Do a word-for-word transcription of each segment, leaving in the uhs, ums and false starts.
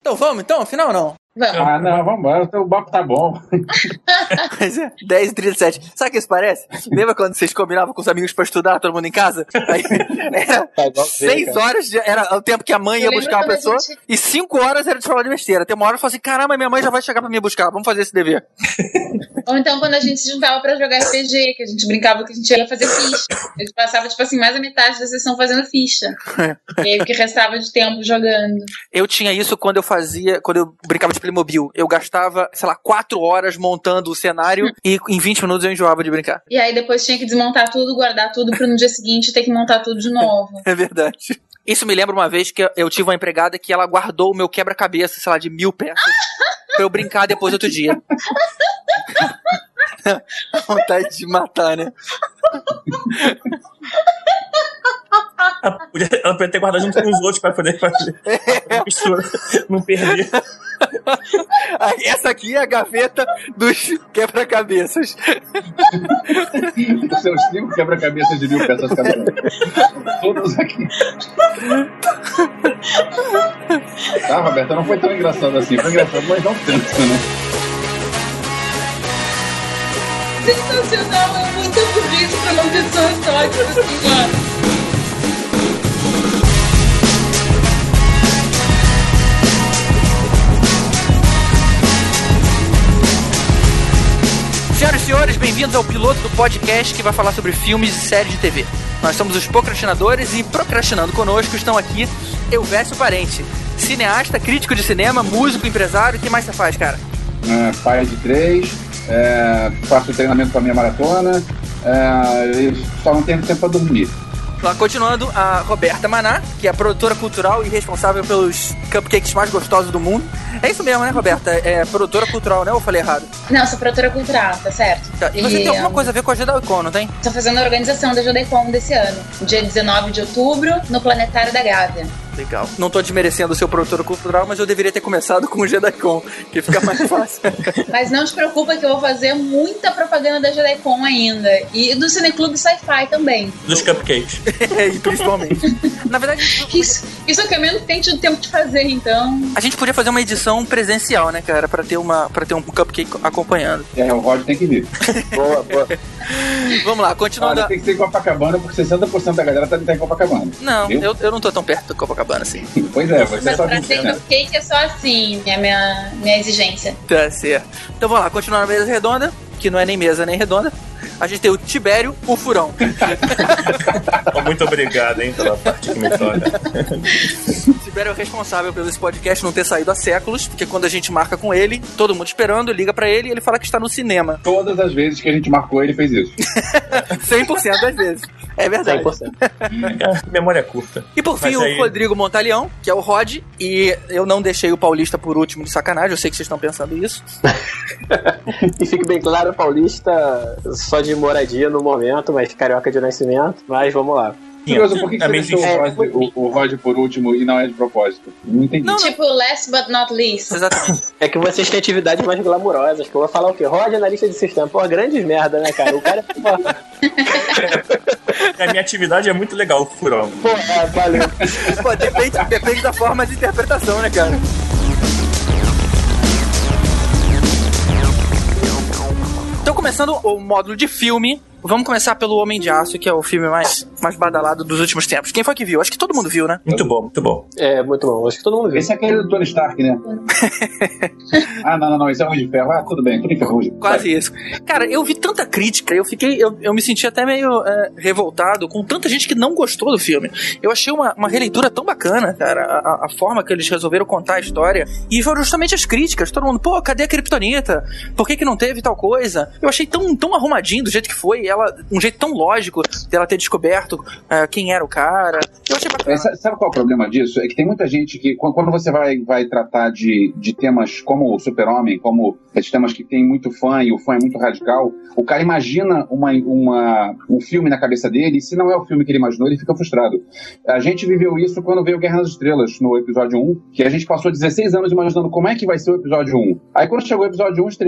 Então vamos, então? Afinal, não? Vamos. Ah, não, vamos embora. O papo tá bom. Mas é, dez e trinta e sete. Sabe o que isso parece? Lembra quando vocês combinavam com os amigos pra estudar, todo mundo em casa? Aí era seis horas, de, era o tempo que a mãe ia buscar uma pessoa, gente... e cinco horas era de falar de besteira. Tem uma hora que eu falei assim, caramba, minha mãe já vai chegar pra me buscar, vamos fazer esse dever. Ou então quando a gente se juntava pra jogar R P G, que a gente brincava que a gente ia fazer ficha. A gente passava, tipo assim, mais a metade da sessão fazendo ficha. E aí o que restava de tempo jogando. Eu tinha isso quando eu fazia, quando eu brincava de Playmobil. Eu gastava, sei lá, quatro horas montando o cenário e em vinte minutos eu enjoava de brincar. E aí depois tinha que desmontar tudo, guardar tudo pra no dia seguinte ter que montar tudo de novo. É verdade. Isso me lembra uma vez que eu tive uma empregada que ela guardou o meu quebra-cabeça, sei lá, de mil peças, pra eu brincar depois outro dia. Vontade de matar, né? Ela podia ter guardado junto com os outros pra poder fazer a mistura, não perder. Essa aqui é a gaveta dos quebra-cabeças. Os seus cinco quebra-cabeças de mil peças cada um. Todos aqui. Tá, Roberta, não foi tão engraçado assim. Foi engraçado, mas não tanto, né? Sensacional, é muito bonito pra não ter só sorte assim, mano. Senhoras e senhores, bem-vindos ao piloto do podcast que vai falar sobre filmes e séries de T V. Nós somos os procrastinadores e procrastinando conosco estão aqui Elvésio Parente, cineasta, crítico de cinema, músico, empresário. O que mais você faz, cara? É, pai de três, é, faço treinamento pra minha maratona, é, e só não tenho tempo pra dormir. Lá, continuando, a Roberta Maná, que é a produtora cultural e responsável pelos cupcakes mais gostosos do mundo. É isso mesmo, né, Roberta? É produtora cultural, né? Ou eu falei errado? Não, sou produtora cultural, tá certo. Tá. E você e, tem alguma um... coisa a ver com a JudeCon, não tem? Tô fazendo a organização da JudeCon desse ano. Dia dezenove de outubro, no Planetário da Gávea. Legal. Não tô desmerecendo o seu produtor cultural, mas eu deveria ter começado com o JudeCon, que fica mais fácil. Mas não te preocupa que eu vou fazer muita propaganda da JudeCon ainda. E do Cineclube Sci-Fi também. Dos cupcakes. É, principalmente. Na verdade... Isso, isso é o que eu menos tenho tido tempo de fazer, então... A gente podia fazer uma edição presencial, né, cara? Pra ter, uma, pra ter um cupcake acompanhando. É, o Rod tem que vir. Boa, boa. Vamos lá, continuando. Olha, tem que ser em Copacabana, porque sessenta por cento da galera tá em Copacabana. Não, eu, eu não tô tão perto do Copacabana assim. Pois é, você mas só pra ter cupcake é só assim, é a minha, minha exigência. Tá certo. Então vamos lá, continuando na mesa redonda, que não é nem mesa nem redonda. A gente tem o Tibério, o Furão. Muito obrigado, hein, pela parte que me toca. O Tibério é o responsável pelo esse podcast não ter saído há séculos, porque quando a gente marca com ele, todo mundo esperando, liga pra ele e ele fala que está no cinema. Todas as vezes que a gente marcou, ele fez isso. cem por cento das vezes. É verdade. cem por cento. Memória curta. E por fim, Mas o aí... Rodrigo Montaleão, que é o Rod, e eu não deixei o Paulista por último de sacanagem, eu sei que vocês estão pensando isso. E fique bem claro, Paulista só de moradia no momento, mas carioca de nascimento, mas vamos lá. Curioso, por que, que você deixou é, o, Rod, o, o Rod por último e não é de propósito? Não entendi. Não, tipo, last but not least. Exatamente. É que vocês têm atividades mais glamourosas, que eu vou falar o quê? Rod analista de sistema. Pô, grandes merda, né, cara? O cara é... A minha atividade é muito legal, Furão. Pô, é, valeu. Pô, depende, depende da forma de interpretação, né, cara? Então, começando o módulo de filme, vamos começar pelo Homem de Aço, que é o filme mais, mais badalado dos últimos tempos. Quem foi que viu? Acho que todo mundo viu, né? Muito bom, muito bom. É, muito bom. Acho que todo mundo viu. Esse é aquele do Tony Stark, né? ah, não, não, não. Esse é o Homem de Ferro. Ah, tudo bem. Tudo em ferrugem. Quase isso. Cara, eu vi tanta crítica, eu fiquei... Eu, eu me senti até meio é, revoltado com tanta gente que não gostou do filme. Eu achei uma, uma releitura tão bacana, cara. A, a forma que eles resolveram contar a história. E foram justamente as críticas. Todo mundo, pô, cadê a Kryptonita? Por que que não teve tal coisa? Eu achei tão, tão arrumadinho do jeito que foi. Ela, um jeito tão lógico dela ter descoberto uh, quem era o cara. Eu achei bacana. É, sabe qual é o problema disso? É que tem muita gente que, quando você vai, vai tratar de, de temas como o Super-Homem, como esses temas que tem muito fã e o fã é muito radical, o cara imagina uma, uma, um filme na cabeça dele e se não é o filme que ele imaginou, ele fica frustrado. A gente viveu isso quando veio Guerra nas Estrelas, no episódio um, que a gente passou dezesseis anos imaginando como é que vai ser o episódio um. Aí quando chegou o episódio um, estreou,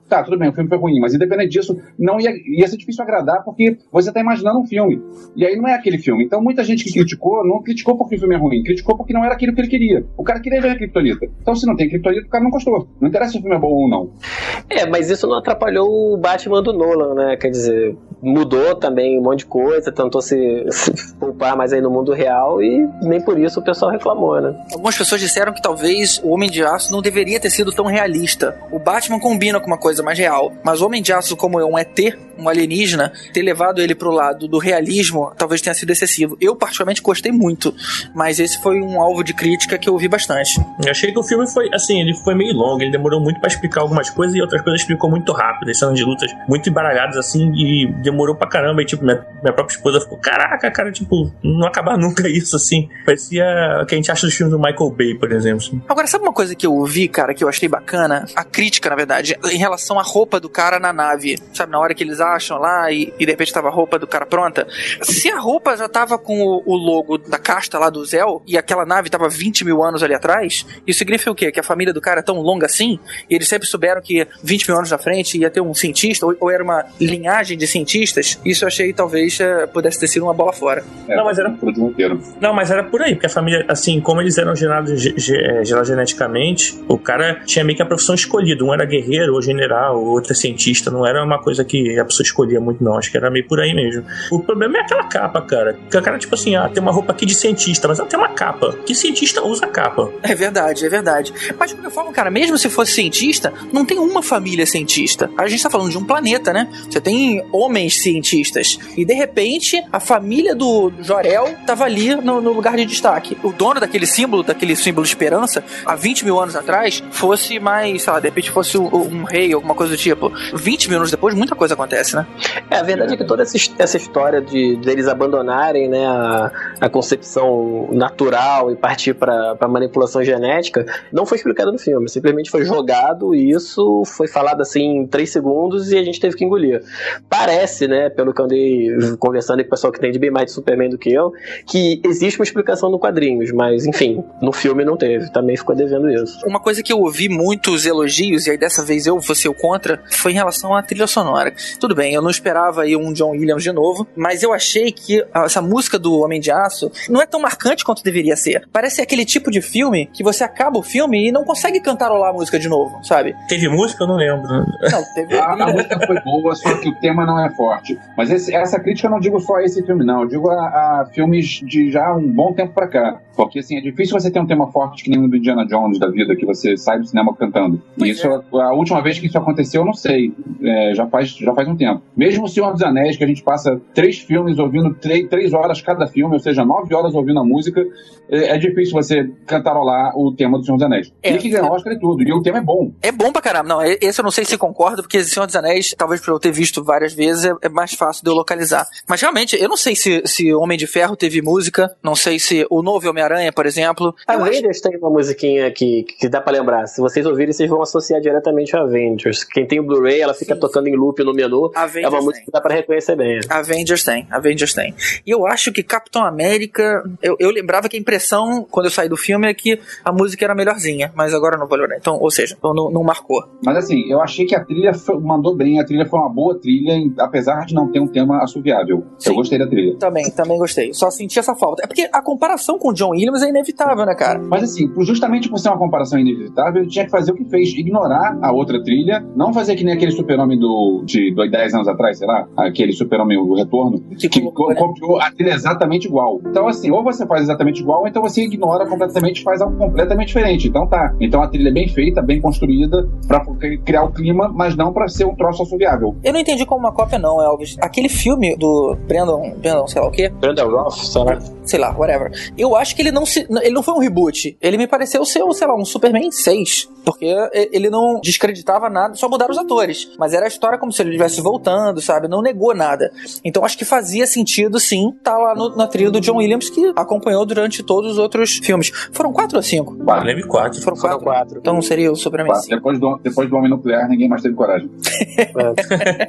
tá, tudo bem, o filme foi ruim, mas independente disso, não ia, ia ser difícil agradar porque você tá imaginando um filme. E aí não é aquele filme. Então muita gente que criticou, não criticou porque o filme é ruim, criticou porque não era aquilo que ele queria. O cara queria ver a Kryptonita. Então se não tem Kryptonita, o cara não gostou. Não interessa se o filme é bom ou não. É, mas isso não atrapalhou o Batman do Nolan, né? Quer dizer, mudou também um monte de coisa, tentou se, se poupar mais aí no mundo real e nem por isso o pessoal reclamou, né? Algumas pessoas disseram que talvez o Homem de Aço não deveria ter sido tão realista. O Batman combina com uma coisa mais real, mas o Homem de Aço, como é um E T, um alienígena, ter levado ele pro lado do realismo talvez tenha sido excessivo. Eu particularmente gostei muito, mas esse foi um alvo de crítica que eu ouvi bastante. Eu achei que o filme foi, assim, ele foi meio longo, ele demorou muito pra explicar algumas coisas e outras coisas explicou muito rápido, as cenas de lutas muito embaralhadas, assim, e demorou pra caramba, e tipo, minha, minha própria esposa ficou, caraca, cara, tipo, não acabar nunca isso, assim. Parecia o que a gente acha dos filmes do Michael Bay, por exemplo. Assim. Agora, sabe uma coisa que eu ouvi, cara, que eu achei bacana? A crítica, na verdade, em relação à roupa do cara na nave. Sabe, na hora que eles acham lá e, e de repente tava a roupa do cara pronta. Se a roupa já tava com o, o logo da casta lá do Zell e aquela nave tava vinte mil anos ali atrás, isso significa o quê? Que a família do cara é tão longa assim? E eles sempre souberam que vinte mil anos na frente ia ter um cientista, ou, ou era uma linhagem de cientistas? Isso eu achei talvez uh, pudesse ter sido uma bola fora. É, não, mas era por Não, mas era por aí, porque a família, assim, como eles eram gerados ge- ge- gerados geneticamente, o cara tinha meio que a profissão escolhida. Um era guerreiro, ou general, ou outro é cientista. Não era uma coisa que a pessoa escolhia muito, não. Acho que era meio por aí mesmo. O problema é aquela capa, cara. Que a cara, tipo assim, ah, tem uma roupa aqui de cientista, mas ela tem uma capa. Que cientista usa capa? É verdade, é verdade. Mas de qualquer forma, cara, mesmo se fosse cientista, não tem uma família cientista. A gente tá falando de um planeta, né? Você tem homens cientistas. E de repente, a família do Jor-El tava ali no, no lugar de destaque. O dono daquele símbolo, daquele símbolo de esperança, há vinte mil anos atrás, fosse mais, sei lá, de repente fosse um, um rei, alguma coisa do tipo. vinte mil anos depois, muita coisa acontece, né? É, a verdade é que toda essa, essa história de deles abandonarem, né, a, a concepção natural e partir para a manipulação genética não foi explicado no filme, simplesmente foi jogado e isso foi falado assim em três segundos e a gente teve que engolir. Parece, né, pelo que eu andei conversando com o pessoal que entende bem mais de Superman do que eu, que existe uma explicação no quadrinhos, mas enfim, no filme não teve, também ficou devendo isso. Uma coisa que eu ouvi muitos elogios, e aí dessa vez eu fosse o contra, foi em relação à trilha sonora. Tudo bem, eu não esperava aí um John Williams de novo, mas eu achei que essa música do Homem de Aço não é tão marcante quanto deveria ser. Parece aquele tipo de filme que você acaba o filme e não consegue cantarolar a música de novo, sabe? Teve música? Eu não lembro. Não, teve... a, a música foi boa, só que o tema não é forte. Mas esse, essa crítica eu não digo só a esse filme, não. Eu digo a, a filmes de já um bom tempo pra cá. Porque, assim, é difícil você ter um tema forte que nem o do Indiana Jones da vida, que você sai do cinema cantando. E isso, é. a última vez que isso aconteceu, eu não sei. É, já, faz, já faz um tempo. Mesmo o Senhor dos Anéis, que a gente passa três filmes ouvindo três, três horas cada filme, ou seja, nove horas ouvindo a música, é, é difícil você cantarolar o tema do Senhor dos Anéis. É, e que ganha Oscar e tudo. E o tema é bom. É bom pra caramba. Não, esse eu não sei se concordo, porque o Senhor dos Anéis, talvez por eu ter visto várias vezes, é, é mais fácil de eu localizar. Mas realmente, eu não sei se, se Homem de Ferro teve música, não sei se o novo Homem-Aranha, por exemplo. Avengers acho... tem uma musiquinha que, que dá pra lembrar. Se vocês ouvirem, vocês vão associar diretamente a Avengers. Quem tem o Blu-ray, ela fica Sim. tocando em loop no menu. Avengers é uma música tem. que dá pra reconhecer bem. Avengers tem, Avengers tem. E eu acho que Capitão América, eu, eu lembrava que a impressão, quando eu saí do filme, é que a música era melhorzinha, mas agora não vou lembrar. Então, ou seja, então não, não marcou. Mas assim, eu achei que a trilha foi, mandou bem, a trilha foi uma boa trilha, apesar de não ter um tema assoviável. Sim. Eu gostei da trilha. Também, também gostei. Só senti essa falta. É porque a comparação com o John Williams é inevitável, né, cara? Mas assim, justamente por ser uma comparação inevitável, ele tinha que fazer o que fez, ignorar a outra trilha, não fazer que nem aquele Super-Homem do, de, de dez anos atrás, sei lá, aquele Super-Homem do Retorno, que, que colocou, copiou né? a trilha exatamente igual. Então assim, ou você faz exatamente igual, ou então você ignora completamente e faz algo completamente diferente. Então tá. Então a trilha é bem feita, bem construída, pra criar o clima, mas não pra ser um troço assoviável. Eu não entendi como uma cópia não, Elvis. Aquele filme do Brandon, Brandon sei lá o quê? Brandon Routh, sei lá. Sei lá, whatever. Eu acho que ele não se, ele não foi um reboot. Ele me pareceu ser, sei lá, um Superman seis. Porque ele não descreditava nada, só mudaram os atores. Mas era a história como se ele estivesse voltando, sabe? Não negou nada. Então acho que fazia sentido, sim, tá lá no, na trilha do John Williams, que acompanhou durante todos os outros filmes. Foram quatro ou cinco? Quatro. Lembro quatro. Foram quatro. Foram quatro. Então seria o Superman cinco. Depois do, depois do Homem Nuclear, ninguém mais teve coragem. É.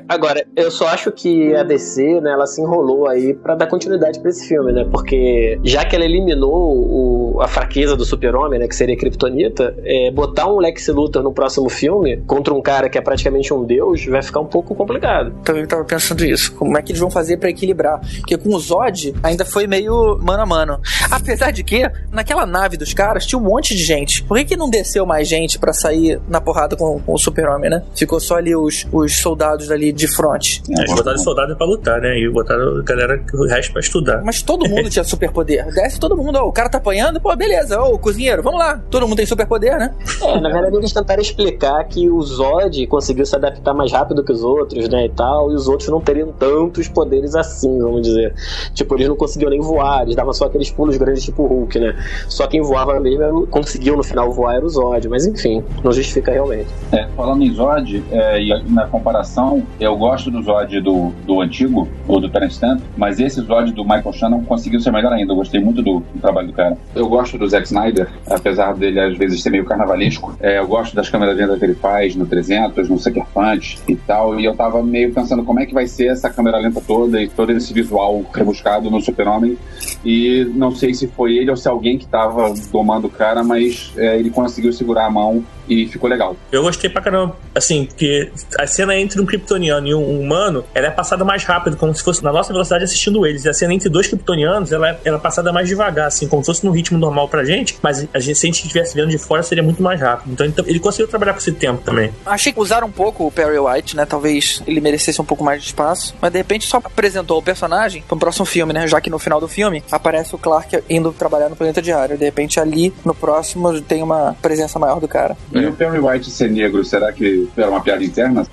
Agora, eu só acho que a D C, né, ela se enrolou aí pra dar continuidade pra esse filme, né? Porque já que ela eliminou o, a fraqueza do Super-Homem, né, que seria a Kryptonita, é, botar um Lex Luthor no próximo filme contra um cara que é praticamente um deus vai ficar um pouco complicado. Também tava pensando isso. Como é que eles vão fazer pra equilibrar? Porque com o Zod ainda foi meio mano a mano. Apesar de que, naquela nave dos caras tinha um monte de gente. Por que que não desceu mais gente pra sair na porrada com, com o Super-Homem, né? Ficou só ali os, os soldados ali de front. É, eles botaram soldados pra lutar, né? E botaram a galera, o resto pra estudar. Mas todo mundo tinha superpoder. Desce todo mundo. Ó, o cara tá apanhando, pô, beleza. Ó, o cozinheiro, vamos lá. Todo mundo tem superpoder, né? É, na verdade eles tentaram explicar que o Zod conseguiu se adaptar mais rápido que os outros, né, e tal, e os outros não teriam tantos poderes assim, vamos dizer. Tipo, eles não conseguiam nem voar, eles davam só aqueles pulos grandes tipo Hulk, né? Só quem voava mesmo, era, conseguiu no final voar era o Zod, mas enfim, não justifica realmente. É, falando em Zod, é, e na comparação, eu gosto do Zod do, do antigo, ou do Terence Stamp, mas esse Zod do Michael Shannon conseguiu ser melhor ainda. Eu gostei muito do, do trabalho do cara. Eu gosto do Zack Snyder, apesar dele às vezes ser meio carnavalesco. É, eu gosto das câmeras lendas que ele faz no trezentos, no Sucker Punch e tal, e eu tava meio pensando como é que vai ser essa câmera lenta toda e todo esse visual rebuscado no Super-Homem, e não sei se foi ele ou se alguém que tava domando o cara, mas é, ele conseguiu segurar a mão e ficou legal. Eu gostei pra caramba, assim, porque a cena entre um kryptoniano e um humano, ela é passada mais rápido, como se fosse na nossa velocidade assistindo eles, e a cena entre dois kryptonianos, ela é, ela é passada mais devagar, assim, como se fosse no ritmo normal pra gente, mas a gente, se a gente estivesse vendo de fora, seria muito mais rápido. Então ele, ele conseguiu trabalhar com esse tempo também. Achei que usaram um pouco o Perry White, né? Talvez ele merecesse um pouco mais de espaço, mas de repente só apresentou o personagem para um próximo filme, né? Já que no final do filme aparece o Clark indo trabalhar no Planeta Diário. De repente ali no próximo tem uma presença maior do cara. E é. o Perry White ser negro, será que era uma piada interna?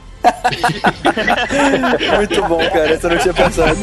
Muito bom, cara. Essa eu não tinha pensado.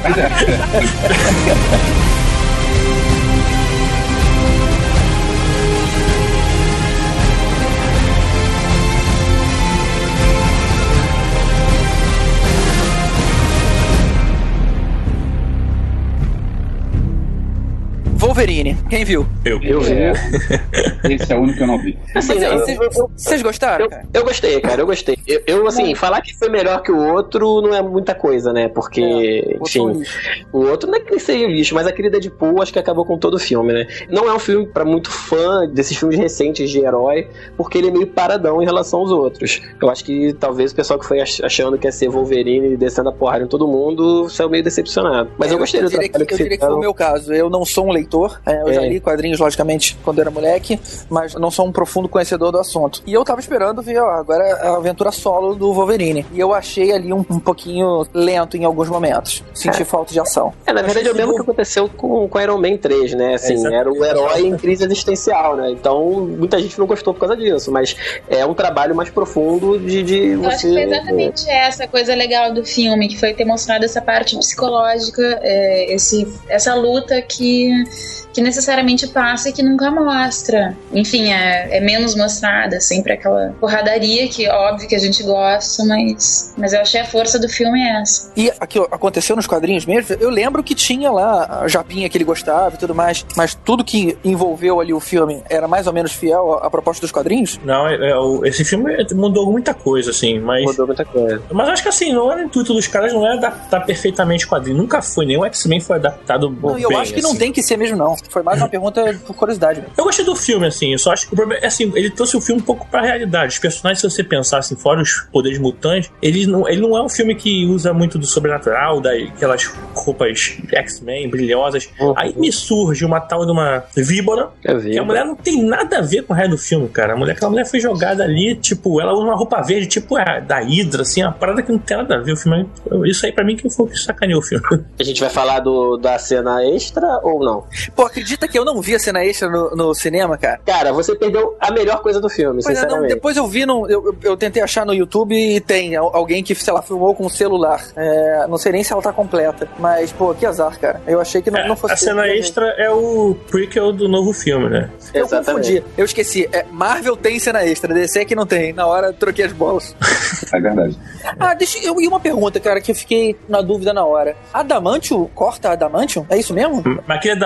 Wolverine, quem viu? Eu. Eu vi. É. Esse é o único que eu não vi. Assim, Vocês gostaram, eu, cara? eu gostei, cara, eu gostei. Eu, eu, assim, falar que foi melhor que o outro não é muita coisa, né? Porque, é, enfim, o outro não é que ele seja lixo, mas aquele Deadpool acho que acabou com todo o filme, né? Não é um filme pra muito fã desses filmes recentes de herói, porque ele é meio paradão em relação aos outros. Eu acho que talvez o pessoal que foi achando que ia ser Wolverine descendo a porrada em todo mundo saiu meio decepcionado. Mas eu, eu gostei do trabalho que, que Eu diria que foi o meu caso. Eu não sou um leitor, é, eu é. já li quadrinhos, logicamente, quando eu era moleque, mas não sou um profundo conhecedor do assunto. E eu tava esperando ver, ó, agora a aventura solo do Wolverine. E eu achei ali um, um pouquinho lento em alguns momentos. Senti é. falta de ação. É, na verdade é o mesmo que aconteceu com, com Iron Man três, né? Assim, é, era o herói em crise existencial, né? Então, muita gente não gostou por causa disso, mas é um trabalho mais profundo de, de eu você... Eu acho que foi exatamente é. essa coisa legal do filme, que foi ter mostrado essa parte psicológica, é, esse, essa luta que... que necessariamente passa e que nunca mostra. Enfim, é, é menos mostrada, sempre aquela porradaria que, óbvio, que a gente gosta, mas, mas eu achei a força do filme é essa. E aqui, ó, aconteceu nos quadrinhos mesmo, eu lembro que tinha lá a japinha que ele gostava e tudo mais, mas tudo que envolveu ali o filme era mais ou menos fiel à, à proposta dos quadrinhos? Não, é, é, o, esse filme mudou muita coisa, assim, mas... Mudou muita coisa. Mas acho que, assim, não era o intuito dos caras, não é adaptar perfeitamente o quadrinho. Nunca foi, nem o X-Men foi adaptado não, bem, eu acho que assim. Não tem que ser mesmo, não. Foi mais uma pergunta por curiosidade. Eu gostei do filme, assim, eu só acho que o problema é assim, ele trouxe o filme um pouco pra realidade. Os personagens, se você pensar assim, fora os poderes mutantes, ele não, ele não é um filme que usa muito do sobrenatural, daquelas roupas X-Men brilhosas. Uhum. Aí me surge uma tal de uma víbora, que a mulher não tem nada a ver com o resto do filme, cara. A mulher, aquela mulher foi jogada ali, tipo, ela usa uma roupa verde, tipo a da Hydra, assim, uma parada que não tem nada a ver. O filme, isso aí pra mim que foi o que sacaneou o filme. A gente vai falar do, da cena extra ou não? Pô, acredita que eu não vi a cena extra no, no cinema, cara? Cara, você perdeu a melhor coisa do filme, pois sinceramente. É, não, depois eu vi, no, eu, eu tentei achar no YouTube e tem alguém que, sei lá, filmou com um celular. É, não sei nem se ela tá completa, mas, pô, que azar, cara. Eu achei que não, é, não fosse... A cena extra é o prequel do novo filme, né? Eu Exatamente. confundi. Eu esqueci. É, Marvel tem cena extra, D C que não tem. Na hora, troquei as bolas. É verdade. Ah, deixa eu... E uma pergunta, cara, que eu fiquei na dúvida na hora. Adamantium corta Adamantium? É isso mesmo? Mas aquele Adamantium tá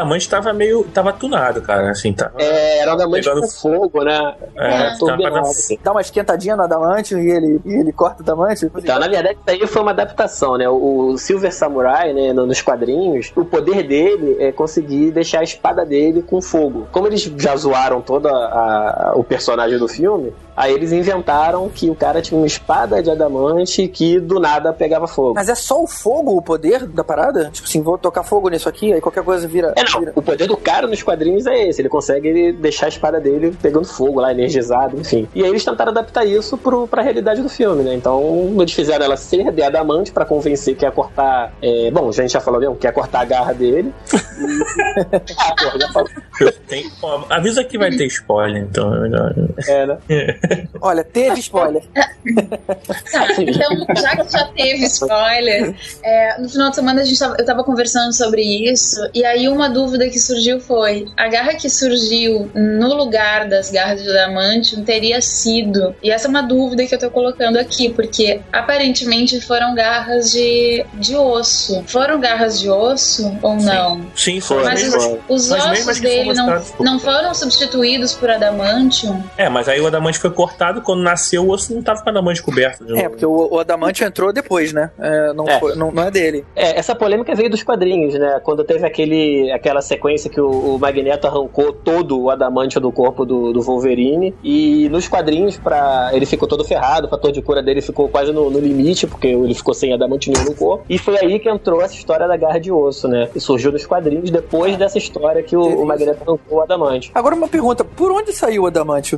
tava meio. Tava tunado, cara. Assim, tava. É, era o adamante pegando com fogo, né? É, turbinado, tava... assim. Dá uma esquentadinha no adamante e ele, e ele corta o adamante. Então, na verdade, isso aí foi uma adaptação, né? O Silver Samurai, né, nos quadrinhos, o poder dele é conseguir deixar a espada dele com fogo. Como eles já zoaram todo a, a, o personagem do filme, aí eles inventaram que o cara tinha uma espada de adamante que do nada pegava fogo. Mas é só o fogo o poder da parada? Tipo assim, vou tocar fogo nisso aqui, aí qualquer coisa vira... É, não. vira... O poder do cara nos quadrinhos é esse. Ele consegue deixar a espada dele pegando fogo lá, energizado, enfim. E aí eles tentaram adaptar isso pro, pra realidade do filme, né? Então, eles fizeram ela ser de adamante pra convencer que ia cortar... É, bom, a gente já falou mesmo, que ia cortar a garra dele. E... ah, porra, já falou. Tem... Ó, avisa que vai ter spoiler, então. É, né? Olha, teve spoiler. Tá, então, já que já teve spoiler, é, no final de semana a gente tava, eu tava conversando sobre isso, e aí uma dúvida que surgiu foi: a garra que surgiu no lugar das garras de adamantium teria sido, e essa é uma dúvida que eu tô colocando aqui, porque aparentemente foram garras de, de osso. Foram garras de osso ou não? Sim, sim foram. Mas os, os mas ossos dele não, não foram substituídos por adamantium? É, mas aí o adamante foi cortado, quando nasceu o osso não tava com o adamante coberto de novo. É, porque o, o adamante entrou depois, né? É, não, é. Foi, não, não é dele. É, essa polêmica veio dos quadrinhos, né? Quando teve aquele, aquela sequência que o, o Magneto arrancou todo o adamante do corpo do, do Wolverine, e nos quadrinhos pra, ele ficou todo ferrado, o fator de cura dele ficou quase no, no limite, porque ele ficou sem adamante nenhum no corpo, e foi aí que entrou essa história da garra de osso, né? E surgiu nos quadrinhos depois dessa história que o, o Magneto arrancou o adamante. Agora uma pergunta, por onde saiu o adamante?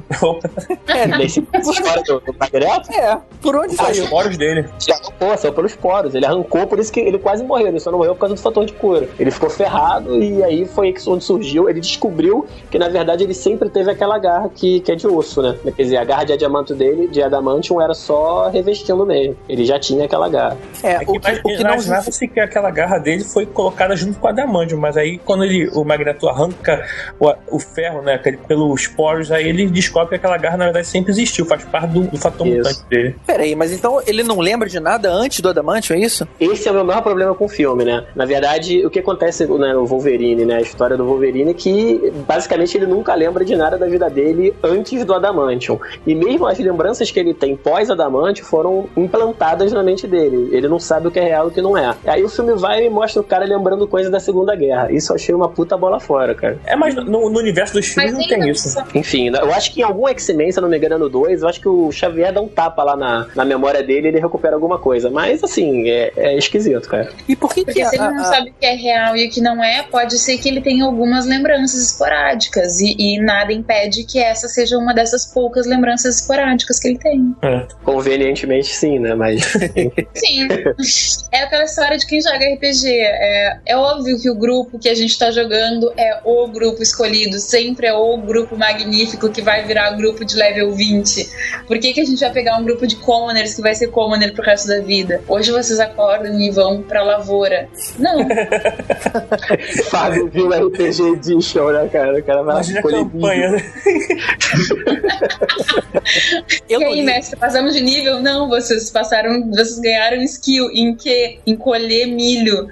É, nesse história do, do Magneto? É, por onde ah, saiu? Os poros dele. Ele arrancou, saiu pelos poros. Ele arrancou, por isso que ele quase morreu. Ele só não morreu por causa do fator de cura. Ele ficou ferrado e aí foi onde surgiu. Ele descobriu que, na verdade, ele sempre teve aquela garra que, que é de osso, né? Quer dizer, a garra de adamantium dele, de adamantium, era só revestindo mesmo. Ele já tinha aquela garra. É, é que, o que, o que não imaginava-se que aquela garra dele foi colocada junto com a adamantium, mas aí quando ele, o Magneto arranca o, o ferro, né, pelos poros, aí ele descobre que aquela garra, na verdade, sempre existiu. Faz parte do, do fator isso. Mutante dele. Peraí, mas então ele não lembra de nada antes do adamantium, é isso? Esse é o meu maior problema com o filme, né? Na verdade, o que acontece, né, no Wolverine, né? A história do Wolverine é que, basicamente, ele nunca lembra de nada da vida dele antes do adamantium. E mesmo as lembranças que ele tem pós-adamantium foram implantadas na mente dele. Ele não sabe o que é real e o que não é. Aí o filme vai e mostra o cara lembrando coisas da Segunda Guerra. Isso eu achei uma puta bola fora, cara. É, mas no, no universo dos filmes não tem isso. Enfim, eu acho que em algum X-Men, se eu não me engano, no dois, eu acho que o Xavier dá um tapa lá na, na memória dele e ele recupera alguma coisa. Mas, assim, é, é esquisito, cara. E por que Porque que se ele a, não a... sabe o que é real e o que não é, pode ser que ele tenha algumas lembranças esporádicas e, e nada impede que essa seja uma dessas poucas lembranças esporádicas que ele tem. É. Convenientemente, sim, né? Mas... sim. É aquela história de quem joga R P G. É, é óbvio que o grupo que a gente tá jogando é o grupo escolhido. Sempre é o grupo magnífico que vai virar grupo de level vinte. Por que que a gente vai pegar um grupo de commoners que vai ser commoner pro resto da vida? Hoje vocês acordam e vão pra lavoura. Não. Fábio viu o R P G Edition, né, cara? O cara vai Imagina a campanha, né? E aí, mestre, passamos de nível? Não, vocês passaram, vocês ganharam skill. Em quê? Em colher milho.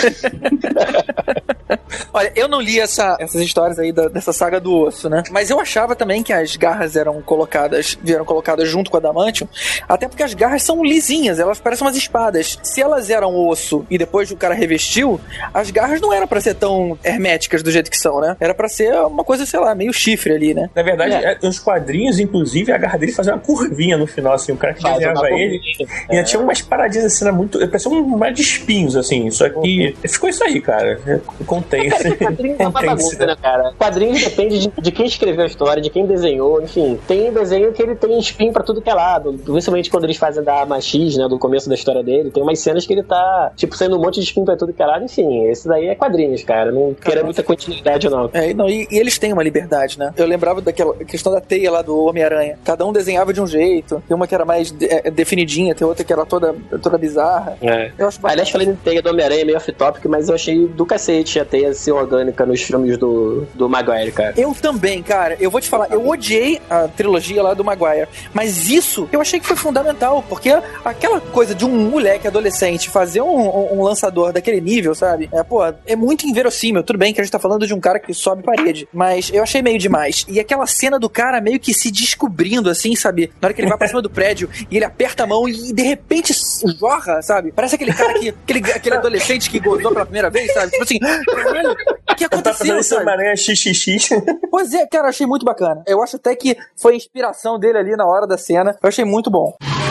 Olha, eu não li essa, essas histórias aí da, dessa saga do osso, né? Mas eu achava também que as garras eram colocadas, vieram colocadas junto com a adamantium, até porque as garras são lisinhas, elas parecem umas espadas. Se elas eram osso e depois o cara revestiu, as garras não eram pra ser tão herméticas do jeito que são, né? Era pra ser uma coisa, sei lá, meio chifre ali, né? Na verdade, é. nos quadrinhos, inclusive, a garra dele fazia uma curvinha no final, assim, o cara que Faz desenhava ele, e ainda tinha umas paradinhas assim, era muito, parecia um mar de espinhos, assim, só que uhum. ficou isso aí, cara. Contém. Cara, quadrinhos é uma bagunça, né, cara? Quadrinhos depende de, de quem escreveu a história, de quem desenhou, enfim. Tem desenho que ele tem espinho pra tudo que é lado, principalmente quando eles fazem da Arma X, né, do começo da história dele, tem umas cenas que ele tá, tipo, saindo um monte de espinho pra tudo que é lado, enfim, esse daí é quadrinhos, cara, não quero muita continuidade, não. É, não, e, e eles têm uma liberdade, né? Eu lembrava daquela questão da teia lá do Homem-Aranha, cada um desenhava de um jeito, tem uma que era mais de, é, definidinha, tem outra que era toda, toda bizarra. É. Eu acho Aliás, falei de teia do Homem-Aranha, meio off-topic, mas eu achei do cacete a teia ia ser orgânica nos filmes do, do Maguire, cara. Eu também, cara. Eu vou te falar, eu odiei a trilogia lá do Maguire, mas isso eu achei que foi fundamental, porque aquela coisa de um moleque adolescente fazer um, um, um lançador daquele nível, sabe? É, pô, é muito inverossímil. Tudo bem que a gente tá falando de um cara que sobe parede, mas eu achei meio demais. E aquela cena do cara meio que se descobrindo, assim, sabe? Na hora que ele vai pra cima do prédio e ele aperta a mão e de repente jorra, sabe? Parece aquele cara que, aquele, aquele adolescente que gozou pela primeira vez, sabe? Tipo assim, caralho, o que aconteceu, sabe? Aranha X X X. Pois é, cara, eu achei muito bacana. Eu acho até que foi a inspiração dele ali na hora da cena. Eu achei muito bom.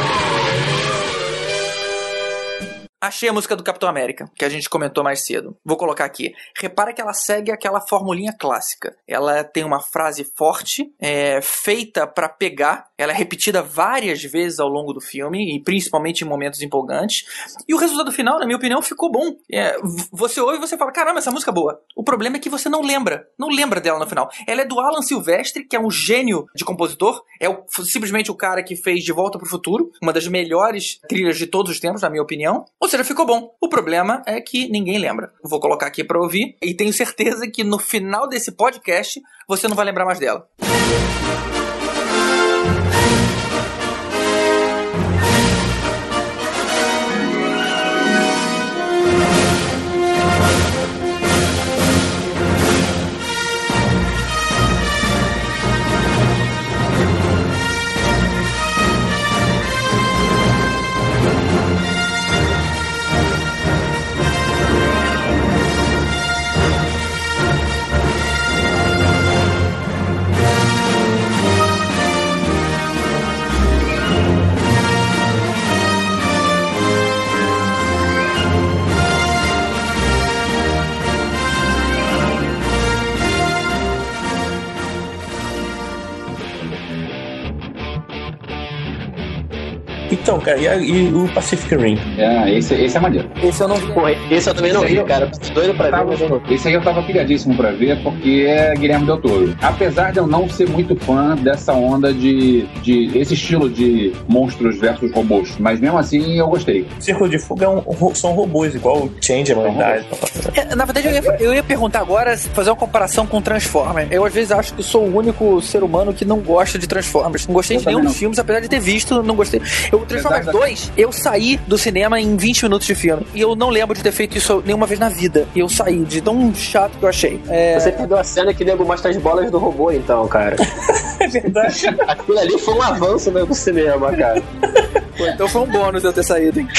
Achei a música do Capitão América, que a gente comentou mais cedo. Vou colocar aqui. Repara que ela segue aquela formulinha clássica. Ela tem uma frase forte, é, feita pra pegar. Ela é repetida várias vezes ao longo do filme, e principalmente em momentos empolgantes. E o resultado final, na minha opinião, ficou bom. É, você ouve e você fala, caramba, essa música é boa. O problema é que você não lembra. Não lembra dela no final. Ela é do Alan Silvestre, que é um gênio de compositor. É o, simplesmente o cara que fez De Volta pro Futuro, uma das melhores trilhas de todos os tempos, na minha opinião. Ou seja, ficou bom. O problema é que ninguém lembra. Vou colocar aqui pra ouvir e tenho certeza que no final desse podcast você não vai lembrar mais dela. Então, cara, e, a, e o Pacific Rim? É, esse, esse é maneiro. Esse eu não vi. Porra, esse eu também não vi, cara. Tô doido pra tava, ver, mas não. Esse aí eu tava pilhadíssimo pra ver, porque é Guilherme Del Toro. Apesar de eu não ser muito fã dessa onda de, de esse estilo de monstros versus robôs, mas mesmo assim eu gostei. Círculo de Fuga é um, são robôs, igual o Changeman. É, na verdade, eu ia, eu ia perguntar agora, fazer uma comparação com Transformers. Eu, às vezes, acho que sou o único ser humano que não gosta de Transformers. Não gostei eu de nenhum dos filmes, apesar de ter visto, não gostei. Eu, Transformers dois, eu saí do cinema em vinte minutos de filme. E eu não lembro de ter feito isso nenhuma vez na vida. E eu saí de tão chato que eu achei. É... Você perdeu a cena que nego mostra as bolas do robô, então, cara. É verdade. Aquilo ali foi um avanço no cinema, cara. Pô, então foi um bônus eu ter saído, hein?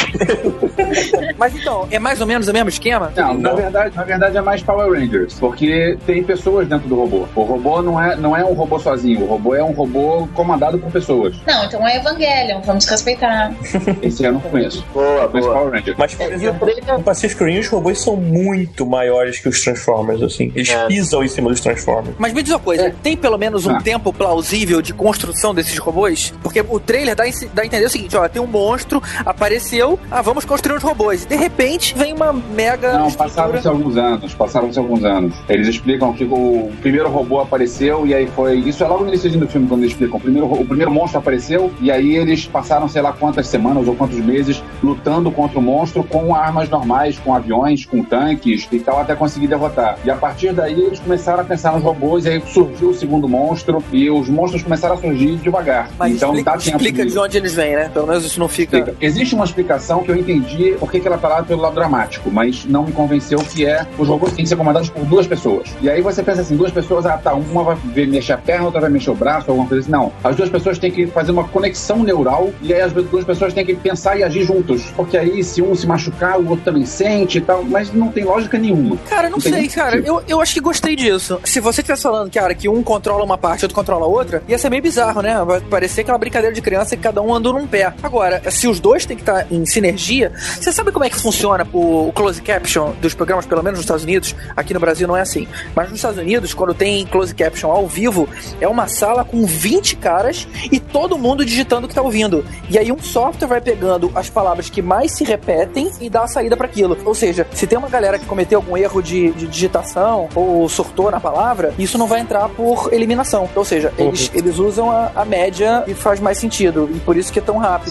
Mas então, é mais ou menos o mesmo esquema? Não, na verdade, na verdade é mais Power Rangers, porque tem pessoas dentro do robô. O robô não é, não é um robô sozinho, o robô é um robô comandado por pessoas. Não, então é Evangelion, vamos respeitar. Esse eu não conheço. Boa, eu conheço boa. Power Rangers. Mas, por exemplo, no Pacific Rim, os robôs são muito maiores que os Transformers, assim. Eles é. pisam em cima dos Transformers. Mas me diz uma coisa, é. tem pelo menos um ah. tempo plausível de construção desses robôs? Porque o trailer dá, dá a entender o seguinte, ó, tem um monstro, apareceu, ah, vamos construir uns robôs. De repente, vem uma mega Não, estrutura... passaram-se alguns anos, passaram-se alguns anos. Eles explicam que o primeiro robô apareceu e aí foi... Isso é logo no início do filme, quando eles explicam. O primeiro, o primeiro monstro apareceu e aí eles passaram, sei lá quantas semanas ou quantos meses lutando contra o monstro com armas normais, com aviões, com tanques e tal, até conseguir derrotar. E a partir daí, eles começaram a pensar nos robôs e aí surgiu o segundo monstro e os monstros começaram a surgir devagar. Mas então, explica, dá tempo explica de... de onde eles vêm, né? Pelo menos isso não fica... Explica. Existe uma explicação que eu entendi porque que ela tá lá pelo lado dramático, mas não me convenceu que é os robôs têm que ser comandados por duas pessoas. E aí você pensa assim, duas pessoas, ah tá, uma vai mexer a perna, outra vai mexer o braço, alguma coisa assim. Não, as duas pessoas têm que fazer uma conexão neural e aí as duas pessoas têm que pensar e agir juntos. Porque aí se um se machucar, o outro também sente e tal, mas não tem lógica nenhuma. Cara, não, não sei, cara, eu, eu acho que gostei disso. Se você estivesse falando, cara, que um controla uma parte e outro controla a outra, ia ser meio bizarro, né? Vai parecer aquela brincadeira de criança que cada um andou num pé. Agora, se os dois têm que estar em sinergia, você sabe como é que funciona o close caption dos programas, pelo menos nos Estados Unidos? Aqui no Brasil não é assim. Mas nos Estados Unidos, quando tem close caption ao vivo, é uma sala com vinte caras e todo mundo digitando o que tá ouvindo. E aí um software vai pegando as palavras que mais se repetem e dá a saída para aquilo. Ou seja, se tem uma galera que cometeu algum erro de, de digitação ou surtou na palavra, isso não vai entrar por eliminação. Ou seja, eles, uhum. eles usam a, a média e faz mais sentido. E por isso que é tão rápido.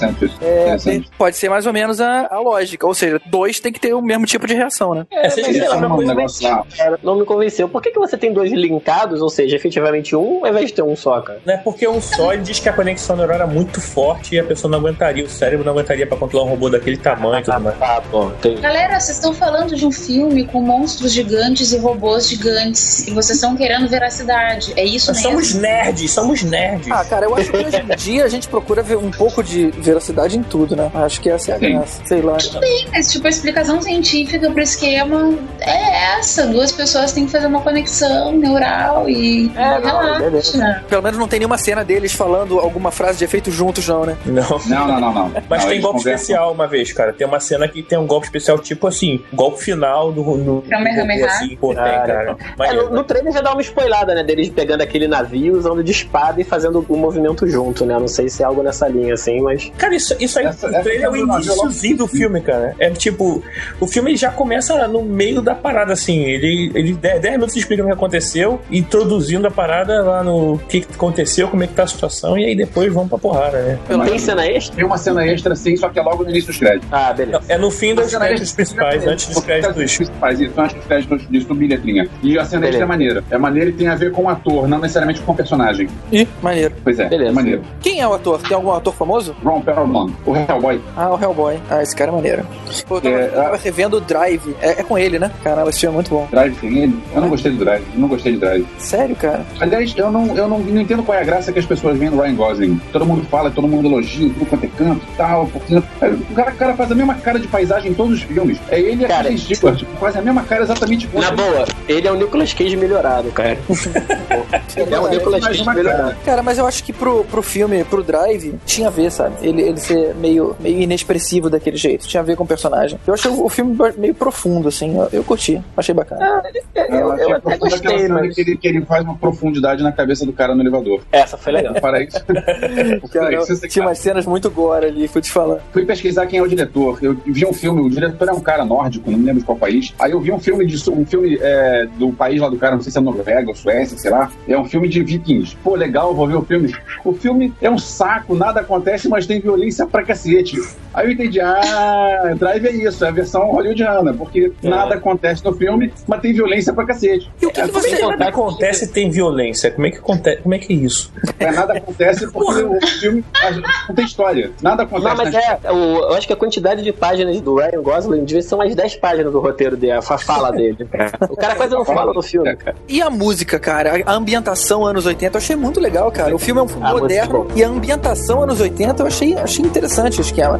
interessante isso. É, interessante. pode ser mais ou menos a, a lógica, ou seja, dois tem que ter o mesmo tipo de reação, né? É, Essa mas, é sei lá, um não, negócio lá. cara, não me convenceu. Por que, que você tem dois linkados, ou seja, efetivamente um, ao invés de ter um só, cara? Não é porque um só, ele diz que a conexão neural era muito forte e a pessoa não aguentaria, o cérebro não aguentaria pra controlar um robô daquele tamanho e tudo mais. Tá, bom, tem. Galera, vocês estão falando de um filme com monstros gigantes e robôs gigantes e vocês estão querendo veracidade. É isso Nós mesmo? somos nerds, somos nerds. Ah, cara, eu acho que hoje em dia a gente procura ver um pouco de veracidade em tudo, né? Acho que essa é a Sim. graça. Sei lá. Tudo bem, mas tipo, a explicação científica pro esquema é essa. Duas pessoas têm que fazer uma conexão neural e É, não, relaxa. Pelo menos não tem nenhuma cena deles falando alguma frase de efeito juntos, não, né? Não. Não, não, não, não. Mas não, tem eles golpe conversam- especial uma vez, cara. Tem uma cena que tem um golpe especial, tipo assim, golpe final do, no, Kamehameha? do assim, pô, tem, Cara, cara. É, Maneiro. no, no trailer já dá uma spoilada, né? Deles pegando aquele navio, usando de espada e fazendo o movimento junto, né? Não sei se é algo nessa linha, assim, mas... Cara, isso, isso aí, Essa- o trailer é o essa cena do navio iníciozinho do filme, cara. É tipo, o filme ele já começa no meio da parada, assim. Ele, ele dez minutos explicando o que aconteceu, introduzindo a parada lá no que que aconteceu, como é que tá a situação, e aí depois vamos pra porrada, né? Mas- Tem cena extra? Tem uma cena extra, sim, só que é logo no início dos créditos. Ah, beleza. É no fim dos A cena créditos extra- principais, antes dos Os créditos. principais, isso, antes dos créditos de subir letrinha. E a cena Beleza. extra é maneira. É maneira e tem a ver com o ator, não necessariamente com o personagem. Ih, maneiro. Pois é, Beleza. é maneiro. Quem é o ator? Tem algum ator famoso? Ron Perlman, o Hellboy. Ah, o Hellboy. Ah, esse cara é maneiro. Pô, eu tava, É, eu tava revendo o Drive. É, é com ele, né? Caramba, esse filme é muito bom. Drive tem ele? Eu não gostei do Drive. Eu não gostei de Drive. Sério, cara? Aliás, eu não, eu não, não entendo qual é a graça que as pessoas veem do Ryan Gosling. Todo mundo fala, todo mundo elogia, tudo quanto é canto e tal. Porque... O, cara, o cara faz a mesma cara de paisagem em todos os filmes. É ele e a Cara, Kristen Stewart. Tipo, fazem a mesma cara exatamente igual. Na boa, ele é o Nicolas Cage melhorado, cara. Ele é o Nicolas mais Cage uma melhorado. Cara, mas eu acho que pro, pro filme, pro Drive, tinha a ver, sabe? Ele, ele ser meio, meio inexpressivo daquele jeito. Tinha a ver com o personagem. Eu achei o, o filme meio profundo, assim. Eu, eu curti. Achei bacana. Eu, eu até Daquela gostei, cena mas... que ele, que ele faz uma profundidade na cabeça do cara no elevador. Essa foi legal. Para isso. Cara, isso você- tinha umas cenas muito gore ali, que eu te falar. Fui pesquisar quem é o diretor. Eu vi um filme, o diretor é um cara nórdico, não me lembro de qual país. Aí eu vi um filme de um filme é, do país lá do cara, não sei se é Noruega ou Suécia, sei lá. É um filme de vikings. Pô, legal, vou ver o filme. O filme é um saco, nada acontece, mas tem violência pra cacete. Aí eu entendi, ah, Drive é isso, é a versão hollywoodiana, porque É. nada acontece no filme, mas tem violência pra cacete. E o que, que Como é você... que nada acontece e tem violência? Como é que acontece? Como é que é isso? É, nada acontece porque o filme não tem história. Nada acontece. Não, mas na é, o- eu acho que a quantidade de páginas do Ryan Gosling devia ser umas dez páginas do roteiro dele, a fala dele, cara. O cara quase não fala no filme, cara. E a música, cara? A ambientação anos oitenta eu achei muito legal, cara. O filme é um filme Ah, muito moderno bom. e a ambientação anos oitenta eu achei, achei interessante o esquema.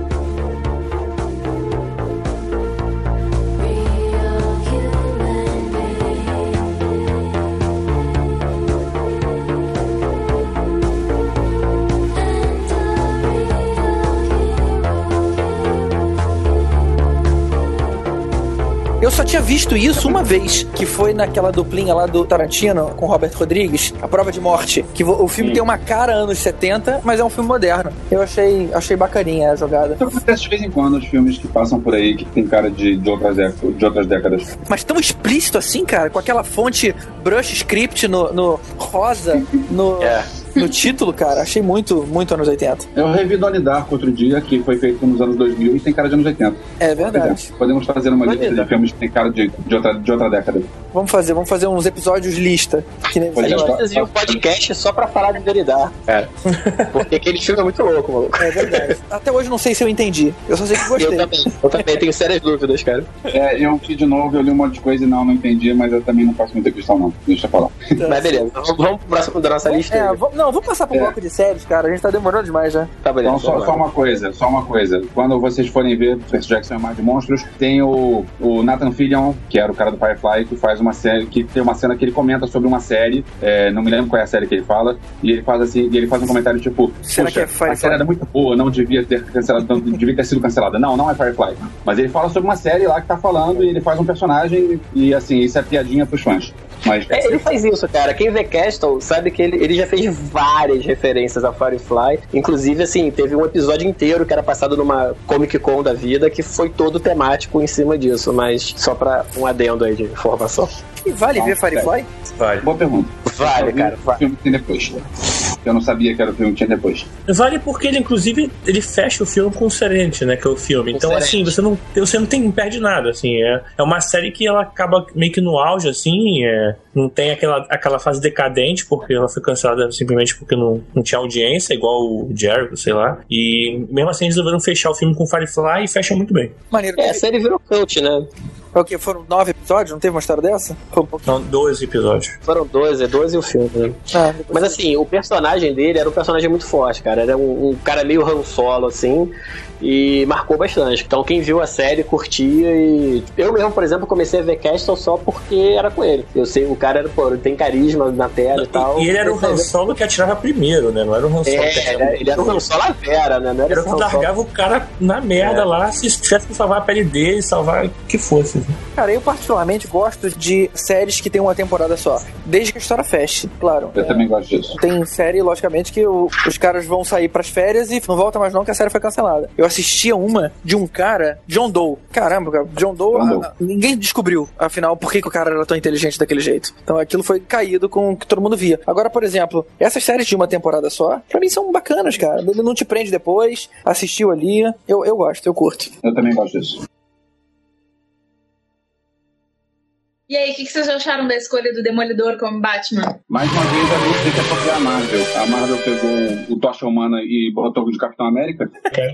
Eu só tinha visto isso uma vez, que foi naquela duplinha lá do Tarantino com Robert Rodrigues, A Prova de Morte, que vo- o filme Sim. tem uma cara anos setenta, mas é um filme moderno. Eu achei, achei bacaninha a jogada. Isso acontece de vez em quando, os filmes que passam por aí, que tem cara de, de, outras, época- de outras décadas. Mas tão explícito assim, cara, com aquela fonte brush script no, no rosa, no, É. no título, cara. Achei muito, muito anos oitenta. Eu revi Donnie Darko outro dia, que foi feito nos anos dois mil e tem cara de anos oitenta. É verdade. Podemos fazer uma lista Donnie de filmes que tem cara de, de, outra, de outra década. Vamos fazer, vamos fazer uns episódios lista. Que nem A Pode gente ser. fazia um podcast só pra falar de Veridar, cara. Porque aquele filme é muito louco, maluco. É verdade. Até hoje não sei se eu entendi. Eu só sei que Eu gostei. também, eu também tenho sérias dúvidas, cara. É, eu vi de novo, eu li um monte de coisa e não, não entendi, mas eu também não faço muita questão, não. Deixa eu falar. Mas beleza, vamos vamos pro próximo da nossa lista. É, vamos, não, vamos passar pro É. bloco de séries, cara. A gente tá demorando demais já. Tá, beleza. Então, só, vamos só lá. uma coisa, só uma coisa. Quando vocês forem ver Percy Jackson é Mar de Monstros, tem o, o Nathan Fillion, que era o cara do Firefly, que faz uma série, que tem uma cena que ele comenta sobre uma série, é, não me lembro qual é a série que ele fala, e ele faz assim, e ele faz um comentário tipo, Será que é Firefly? a série era muito boa, não devia ter cancelado, não devia ter sido cancelada. Não, não é Firefly. Mas ele fala sobre uma série lá que tá falando, e ele faz um personagem, e assim, isso é piadinha pros fãs. Mas É, ele faz isso, cara. Quem vê Castle sabe que ele, ele já fez várias referências a Firefly. Inclusive, assim, teve um episódio inteiro que era passado numa Comic Con da vida que foi todo temático em cima disso. Mas só pra um adendo aí de informação. E vale Não, ver Firefly? Vale. boa pergunta. Vale, Eu vi cara, o vale. filme que tem depois. que eu não sabia que era o filme que tinha depois. Vale porque ele, inclusive, ele fecha o filme com o Serenity, né, que é o filme. Então, Serenity. assim, você não, você não tem, não perde nada, assim. É, é uma série que ela acaba meio que no auge, assim, é, não tem aquela, aquela fase decadente, porque ela foi cancelada simplesmente porque não, não tinha audiência, igual o Jericho, sei lá. E mesmo assim, eles resolveram fechar o filme com Firefly e fecham muito bem. Maneiro. É, a série virou cult, né? É o quê? Foram nove episódios? Não teve uma história dessa? Foi um pouquinho. São doze episódios. Foram doze, é doze o filme, né? Ah, depois- Mas assim, o personagem dele era um personagem muito forte, cara. Era um, um cara meio Han Solo, assim, e marcou bastante. Então quem viu a série curtia e... Eu mesmo, por exemplo, comecei a ver Castle só porque era com ele. Eu sei, o cara era, pô, ele tem carisma na tela e tal. E, e ele era o Han Comecei a ver- Solo que atirava primeiro, né? Não era o Han Solo que É, atirava. ele, ele era o Han Solo à Vera, né? Não era Era o esse que Han Solo. largava o cara na merda É. lá, se tivesse que salvar a pele dele, salvar o que fosse. Cara, eu particularmente gosto de séries que tem uma temporada só. Desde que a história feche, claro. Eu também gosto disso. Tem série, logicamente, que o- os caras vão sair pras férias e não volta mais não, que a série foi cancelada. Eu assistia uma de um cara, John Doe. Caramba, cara, John Doe, John Doe. a- a- ninguém descobriu, afinal, por que, que o cara era tão inteligente daquele jeito. Então aquilo foi caído com o que todo mundo via. Agora, por exemplo, essas séries de uma temporada só, pra mim são bacanas, cara. Ele não te prende depois, assistiu ali. Eu, eu gosto, eu curto. Eu também gosto disso. E aí, o que, que vocês acharam da escolha do Demolidor como Batman? Mais uma vez, a gente tem que apropriar a Marvel. A Marvel pegou o Tocha Humana e botou de Capitão América.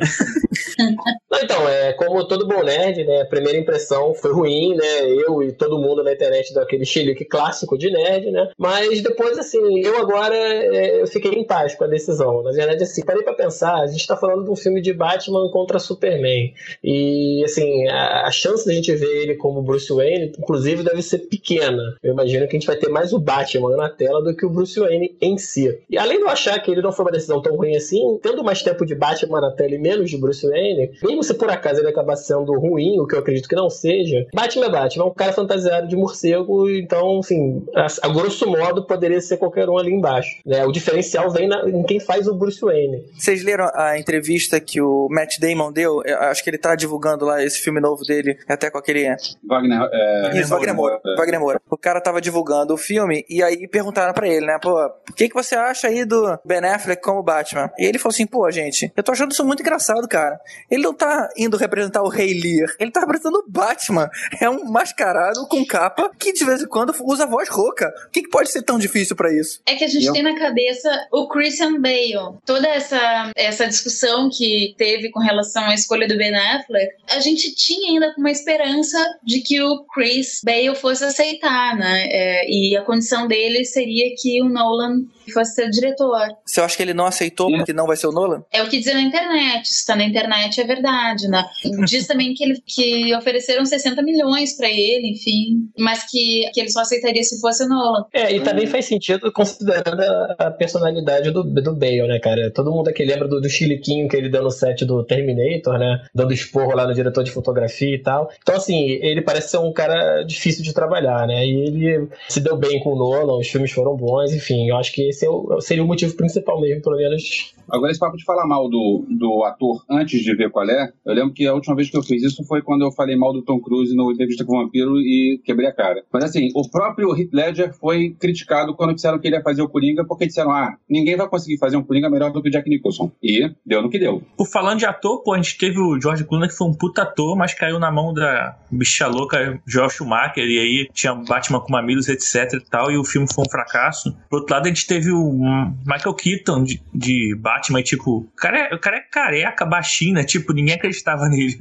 Não, então, é, como todo bom nerd, né, a primeira impressão foi ruim, né, eu e todo mundo na internet daquele chilique clássico de nerd, né, mas depois, assim, eu agora é, eu fiquei em paz com a decisão. Na verdade, assim, parei pra pensar, a gente tá falando de um filme de Batman contra Superman, e, assim, a, a chance da gente ver ele como Bruce Wayne, inclusive, deve ser pequena. Eu imagino que a gente vai ter mais o Batman na tela do que o Bruce Wayne em si. E além de eu achar que ele não foi uma decisão tão ruim assim, tendo mais tempo de Batman na tela e menos de Bruce Wayne, mesmo se por acaso ele acabar sendo ruim, o que eu acredito que não seja, Batman é Batman, é um cara fantasiado de morcego, então, enfim, a, a grosso modo poderia ser qualquer um ali embaixo, né? O diferencial vem na, em quem faz o Bruce Wayne. Vocês leram a entrevista que o Matt Damon deu? Eu acho que ele tá divulgando lá esse filme novo dele, até com aquele... Wagner. É, Isso, Wagner Moura. é. Wagner Moura. O cara tava divulgando o filme e aí perguntaram pra ele, né? Pô, o que, que você acha aí do Ben Affleck como Batman? E ele falou assim, pô, gente, eu tô achando isso muito engraçado, cara. Ele não tá indo representar o Rei Lear, ele tá representando o Batman. É um mascarado com capa que de vez em quando usa voz rouca. O que, que pode ser tão difícil pra isso? É que a gente Eu- tem na cabeça o Christian Bale. Toda essa, essa discussão que teve com relação à escolha do Ben Affleck, a gente tinha ainda uma esperança de que o Chris Bale fosse aceitar, né? É, e a condição dele seria que o Nolan fosse ser diretor. Você acha que ele não aceitou É. porque não vai ser o Nolan? É o que dizem na internet. Se tá na internet é verdade, né? Diz também que, ele, que ofereceram sessenta milhões pra ele, enfim. Mas que, que ele só aceitaria se fosse o Nolan. É, e também faz sentido considerando a, a personalidade do, do Bale, né, cara? Todo mundo aqui lembra do, do chiliquinho que ele deu no set do Terminator, né? Dando esporro lá no diretor de fotografia e tal. Então, assim, ele parece ser um cara difícil de trabalhar, né? E ele se deu bem com o Nolan, os filmes foram bons, enfim. Eu acho que esse é o, seria o motivo principal mesmo, pelo menos. Agora, esse papo de falar mal do, do ator antes de ver qual é, eu lembro que a última vez que eu fiz isso foi quando eu falei mal do Tom Cruise no Entrevista com o Vampiro e quebrei a cara. Mas assim, o próprio Heath Ledger foi criticado quando disseram que ele ia fazer o Coringa, porque disseram, ah, ninguém vai conseguir fazer um Coringa melhor do que o Jack Nicholson. E deu no que deu. Por falando de ator, pô, a gente teve o George Clooney, que foi um puta ator, mas caiu na mão da bicha louca Joel Schumacher, e aí tinha Batman com mamilos, etc e tal, e o filme foi um fracasso. Por outro lado, a gente teve o Michael Keaton de, de Batman, e tipo, o cara, é, o cara é careca, baixinho, né? Tipo, ninguém acreditava nele.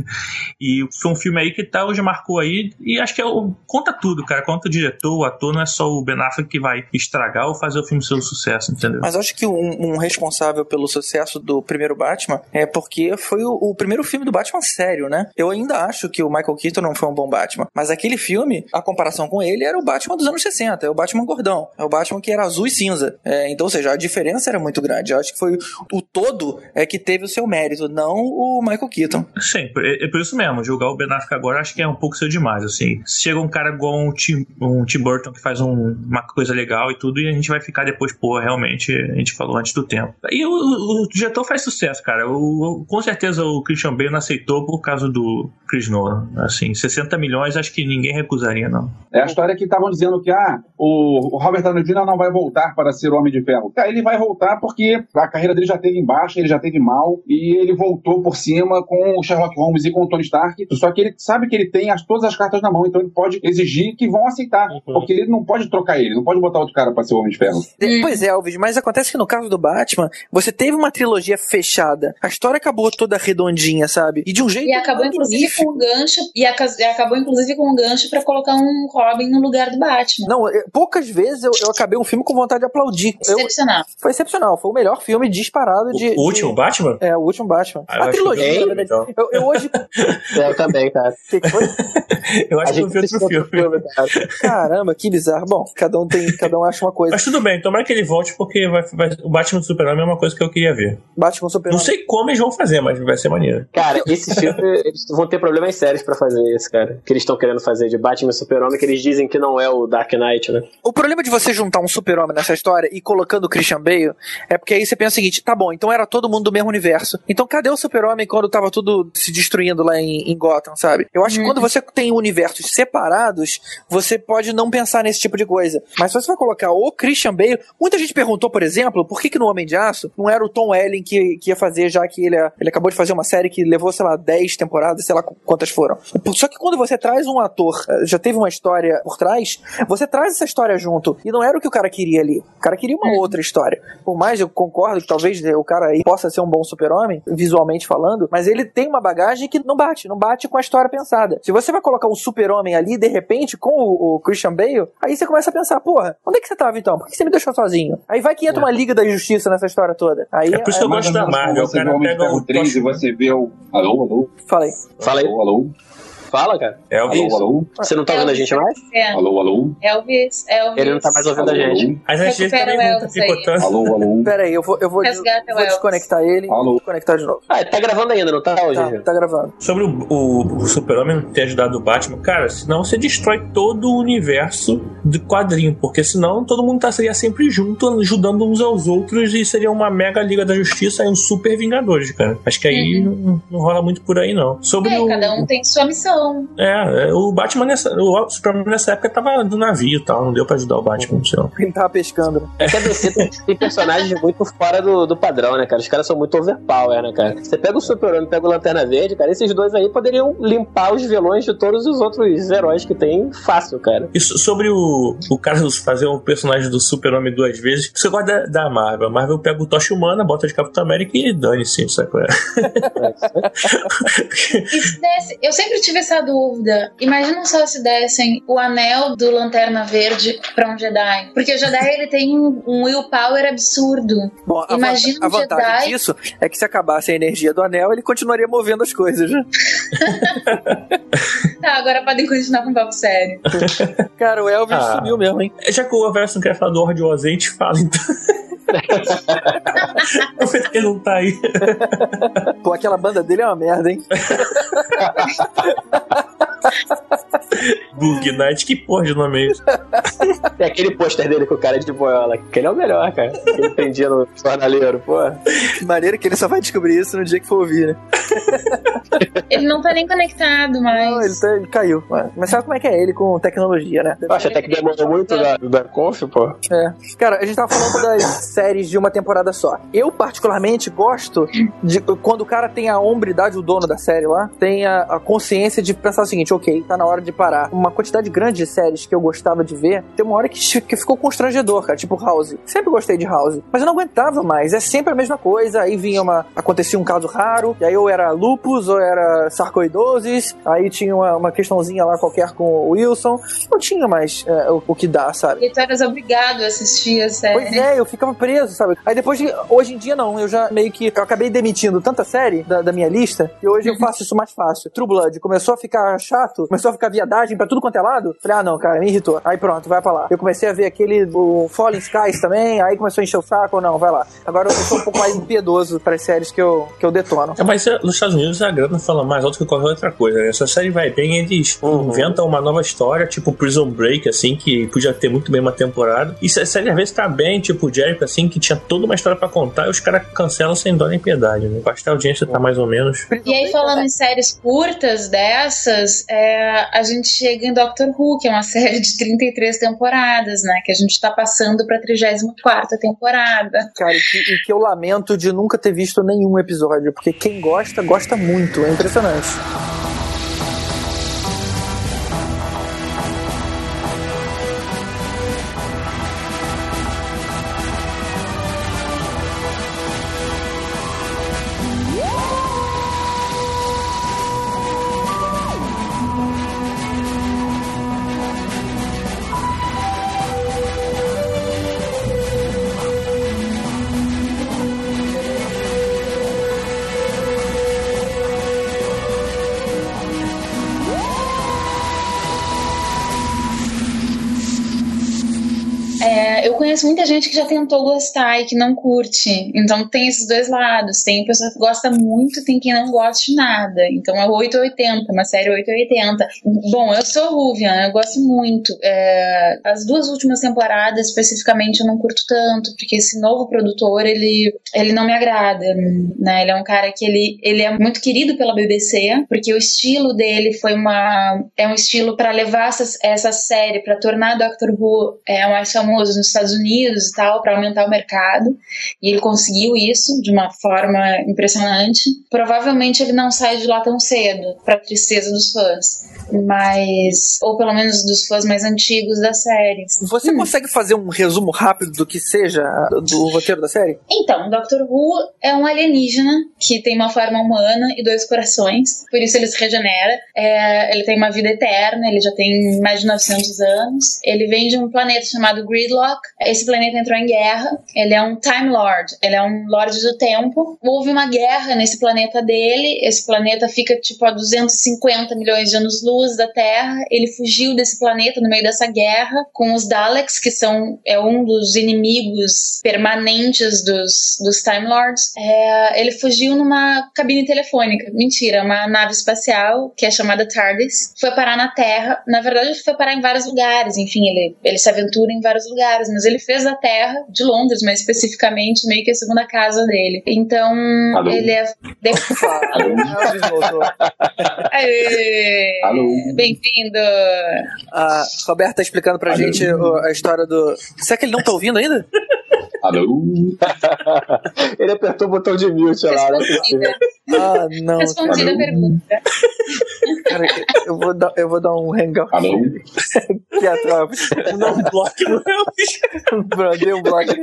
E foi um filme aí que tá, hoje marcou aí, e acho que é o, conta tudo, cara, conta o diretor, o ator, não é só o Ben Affleck que vai estragar ou fazer o filme ser um sucesso, entendeu? Mas acho que um, um responsável pelo sucesso do primeiro Batman é porque foi o, o primeiro filme do Batman sério, né? Eu ainda acho que o Michael Keaton não foi um bom Batman, mas aquele filme, a comparação com ele era o Batman dos anos sessenta, é o Batman gordão, é o Batman que era azul e cinza. É, então, ou seja, a diferença era muito grande. Eu acho que foi o todo é que teve o seu mérito, não o Michael Keaton. Keaton. Sim, é, é por isso mesmo. Julgar o Ben Affleck agora acho que é um pouco cedo demais, assim. Chega um cara igual um Tim, um Tim Burton que faz um, uma coisa legal e tudo, e a gente vai ficar depois, pô, realmente, a gente falou antes do tempo. E o, o, o diretor faz sucesso, cara. O, o, com certeza o Christian Bale não aceitou por causa do Chris Nolan. Assim, sessenta milhões acho que ninguém recusaria, não. É a história que estavam dizendo que ah, o, o Robert Downey Júnior não vai voltar para ser o Homem de Ferro. Cara, ele vai voltar porque a carreira dele já teve em baixa, ele já teve mal, e ele voltou por cima com o Sherlock Holmes e com o Tony Stark, só que ele sabe que ele tem as, todas as cartas na mão, então ele pode exigir que vão aceitar, uhum. porque ele não pode trocar ele, não pode botar outro cara para ser o Homem de Ferro. Pois é, Alves, mas acontece que no caso do Batman, você teve uma trilogia fechada, a história acabou toda redondinha, sabe? E de um jeito E acabou inclusive magnífico. com um gancho, e acabou inclusive com um gancho pra colocar um Robin no lugar do Batman. Não, eu, poucas vezes eu, eu acabei um filme com vontade de aplaudir. Excepcional. Eu, foi excepcional, foi o melhor filme disparado de... O, o último de, Batman? É, o último Batman. Ah, a trilogia, bem, na verdade. Então. Eu, eu hoje... Eu também, cara. O que, que foi? Eu acho que eu vi outro filme. filme Caramba, que bizarro. Bom, cada um, tem, cada um acha uma coisa. Mas tudo bem, tomara que ele volte, porque vai, vai, o Batman do Super-Homem é uma coisa que eu queria ver. Batman do Super-Homem. Não sei como eles vão fazer, mas vai ser maneiro. Cara, esse filme, eles vão ter problemas sérios pra fazer isso, cara. Que eles estão querendo fazer de Batman e Super-Homem, que eles dizem que não é o Dark Knight, né? O problema de você juntar um Super-Homem nessa história e colocando o Christian Bale é porque aí você pensa o seguinte, tá bom, então era todo mundo do mesmo universo. Então cadê o Super-Homem quando tava tudo se destruindo lá em, em Gotham, sabe? Eu acho hum. que quando você tem universos separados, você pode não pensar nesse tipo de coisa. Mas se você vai colocar o Christian Bale... Muita gente perguntou, por exemplo, por que que no Homem de Aço não era o Tom Welling que, que ia fazer, já que ele, ele acabou de fazer uma série que levou, sei lá, dez temporadas, sei lá quantas foram. Só que quando você traz um ator, já teve uma história por trás, você traz essa história junto. E não era o que o cara queria ali. O cara queria uma hum. outra história. Por mais eu concordo que talvez o cara aí possa ser um bom Super-Homem, visualmente falando, mas ele tem uma bagagem que não bate, não bate com a história pensada. Se você vai colocar um Super-Homem ali, de repente, com o, o Christian Bale, aí você começa a pensar, porra, onde é que você tava então? Por que você me deixou sozinho? Aí vai que entra é. uma Liga da Justiça nessa história toda. Aí, é por isso que eu gosto da Marvel. Você vê o Homem de Ferro três e você vê o... Alô, alô? Fala aí. Fala aí. Alô, alô? Fala, cara. Elvis. Alô, alô? Você não tá ouvindo a gente mais? É. Alô, alô? Elvis, Elvis. Ele não tá mais ouvindo alô, a gente. Alô? Mas a gente também não tá picotando. Alô, alô? Pera aí, eu vou, eu vou, des- vou desconectar ele alô? e desconectar de novo. Ah, ele tá gravando ainda, não tá hoje? Tá, tá gravando. Sobre o, o, o Super-Homem ter ajudado o Batman, cara, senão você destrói todo o universo do quadrinho, porque senão todo mundo estaria sempre junto, ajudando uns aos outros, e seria uma mega Liga da Justiça e um super Vingadores, cara. Acho que aí uhum. não, não rola muito por aí, não. Sobre é, o, cada um tem sua missão. É, o Batman nessa, o Superman nessa época tava no navio e tal, não deu pra ajudar o Batman, não sei não. Ele tava pescando. É que a D C tem, tem personagens muito fora do, do padrão, né, cara? Os caras são muito overpower, né, cara? Você pega o Super-Homem, pega o Lanterna Verde, cara, esses dois aí poderiam limpar os vilões de todos os outros heróis que tem fácil, cara. E sobre o, o cara fazer um personagem do Super-Homem duas vezes, você gosta da, da Marvel. A Marvel pega o Tocha Humana, bota de Capitão América e dane-se, sabe qual é? E se desse, eu sempre tive essa dúvida. Imagina só se dessem o anel do Lanterna Verde pra um Jedi. Porque o Jedi, ele tem um willpower absurdo. Bom, a Imagina a um vantagem Jedi... disso é que se acabasse a energia do anel, ele continuaria movendo as coisas, né? Tá, agora podem continuar com um papo sério. Cara, o Elvis ah, sumiu mesmo, hein? Já que o Everson não quer falar do Horde Oz, a gente fala, então... Eu sei que ele não tá aí. Pô, aquela banda dele é uma merda, hein? Bug Night, que porra de nome é esse? Tem aquele pôster dele com o cara de boiola, que ele é o melhor, cara. Que ele prendia no jornaleiro, pô. Que maneiro que ele só vai descobrir isso no dia que for ouvir, né? Ele não tá nem conectado, mas... Não, ele, tá, ele caiu. Mas sabe como é que é ele com tecnologia, né? Eu acho até que demorou muito da, da Conf, pô. É. Cara, a gente tava falando das séries de uma temporada só. Eu, particularmente, gosto de quando o cara tem a hombridade, o dono da série lá, tem a, a consciência de pensar o seguinte, ok, tá na hora de parar. Uma quantidade grande de séries que eu gostava de ver, tem uma hora que, que ficou constrangedor, cara, tipo House. Sempre gostei de House, mas eu não aguentava mais. É sempre a mesma coisa. Aí vinha uma... acontecia um caso raro, e aí ou era lupus, ou era sarcoidoses, aí tinha uma, uma questãozinha lá qualquer com o Wilson. Não tinha mais é, o, o que dar, sabe? E tu eras obrigado a assistir a série. Pois é, eu ficava preso, sabe? Aí depois, de, hoje em dia não, eu já meio que, eu acabei demitindo tanta série da, da minha lista, e hoje eu faço isso mais fácil. True Blood começou a ficar chato, chato, começou a ficar viadagem pra tudo quanto é lado. Falei, ah não, cara, me irritou. Aí pronto, vai pra lá. Eu comecei a ver aquele, o Fallen Skies também, aí começou a encher o saco, não, vai lá. Agora eu sou um pouco mais impiedoso para as séries que eu, que eu detono. É, mas nos Estados Unidos a grana fala mais alto que qualquer outra coisa, né? Essa série vai bem, eles uhum. inventam uma nova história, tipo Prison Break, assim, que podia ter muito bem uma temporada. E a série às vezes tá bem, tipo Jericho, assim, que tinha toda uma história pra contar, e os caras cancelam sem dó nem piedade, né? Acho que a audiência tá mais ou menos. E aí, falando em séries curtas dessas, é, a gente chega em Doctor Who, que é uma série de trinta e três temporadas, né? Que a gente tá passando pra trigésima quarta temporada. Cara, e que, e que eu lamento de nunca ter visto nenhum episódio, porque quem gosta, gosta muito. É impressionante. Eu conheço muita gente que já tentou gostar e que não curte. Então tem esses dois lados. Tem pessoa que gosta muito, tem quem não gosta de nada. Então é oito ou oitenta, uma série oito ou oitenta. Bom, eu sou Ruvian, eu gosto muito. É, as duas últimas temporadas, especificamente, eu não curto tanto, porque esse novo produtor, ele, ele não me agrada. Né? Ele é um cara que ele, ele é muito querido pela B B C, porque o estilo dele foi uma... É um estilo para levar essa, essa série, para tornar Doctor Who é, mais famoso nos Estados Unidos e tal, para aumentar o mercado, e ele conseguiu isso de uma forma impressionante. Provavelmente ele não sai de lá tão cedo, para tristeza dos fãs, mas ou pelo menos dos fãs mais antigos da série. Você hum. consegue fazer um resumo rápido do que seja do roteiro da série? Então, Doctor Who é um alienígena que tem uma forma humana e dois corações, por isso ele se regenera. É, ele tem uma vida eterna, ele já tem mais de novecentos anos. Ele vem de um planeta chamado Gridlock. Esse planeta entrou em guerra. Ele é um Time Lord, ele é um Lorde do Tempo. Houve uma guerra nesse planeta dele. Esse planeta fica tipo a duzentos e cinquenta milhões de anos-luz da Terra. Ele fugiu desse planeta no meio dessa guerra com os Daleks, que são é um dos inimigos permanentes dos, dos Time Lords. É, ele fugiu numa cabine telefônica. Mentira, uma nave espacial que é chamada TARDIS. Foi parar na Terra. Na verdade, ele foi parar em vários lugares. Enfim, ele, ele se aventura em vários lugares, mas ele fez a Terra, de Londres, mas especificamente meio que a segunda casa dele. Então, Alô. ele é... Aê, Alô. Bem-vindo! A Roberta tá explicando pra Alô. gente a história do... Será que ele não tá ouvindo ainda? Alô? Ele apertou o botão de mute lá. Respondida. Ah, não. Respondida a pergunta. Cara, eu vou dar, eu vou dar um hangout. Alô? Que é tropa. Não, um bloco não. Pronto, dei um bloco.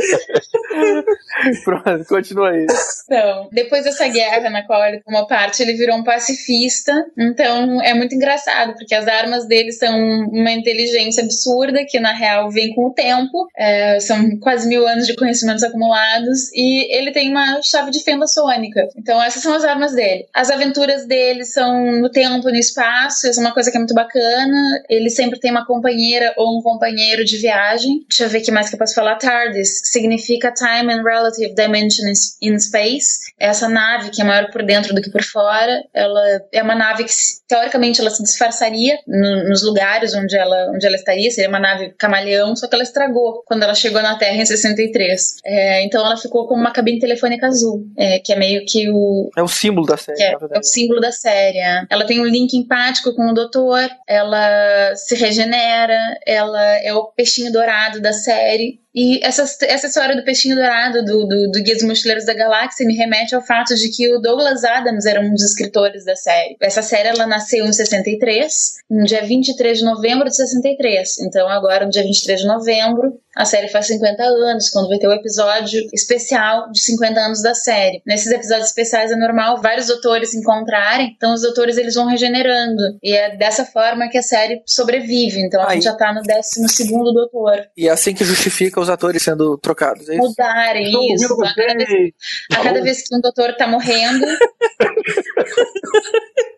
Pronto, continua aí. Então, depois dessa guerra na qual ele tomou parte, ele virou um pacifista. Então, é muito engraçado, porque as armas dele são uma inteligência absurda, que na real vem com o tempo. É, são quase mil anos de conhecimentos acumulados. E ele tem uma chave de fenda sônica. Então, essas são as armas dele. As aventuras dele são no tempo, no espaço. Essa é uma coisa que é muito bacana. Ele sempre tem uma companheira ou um companheiro de viagem. Deixa eu ver o que mais que eu posso falar. TARDIS significa Time and Relative Dimension in Space. Essa nave, que é maior por dentro do que por fora, ela é uma nave que, teoricamente, ela se disfarçaria no, nos lugares onde ela, onde ela estaria. Seria uma nave camaleão, só que ela estragou quando ela chegou na Terra em sessenta e três. É, então ela ficou como uma cabine telefônica azul, é, que é meio que o... É o símbolo da série, é, na verdade. É o símbolo da série. Ela tem um link empático com o doutor, ela se regenera, ela é o peixinho dourado da série. E essa, essa história do peixinho dourado do, do, do Guia dos Mochileiros da Galáxia me remete ao fato de que o Douglas Adams era um dos escritores da série. Essa série ela nasceu em sessenta e três, no dia vinte e três de novembro de sessenta e três. Então agora, no dia vinte e três de novembro, a série faz cinquenta anos, quando vai ter o episódio especial de cinquenta anos da série. Nesses episódios especiais é normal vários doutores se encontrarem, então os doutores eles vão regenerando. E é dessa forma que a série sobrevive. Então a Aí. gente já tá no décimo segundo doutor. E é assim que justifica os atores sendo trocados, é isso? Mudarem, isso. A cada, vez, a cada vez que um doutor tá morrendo...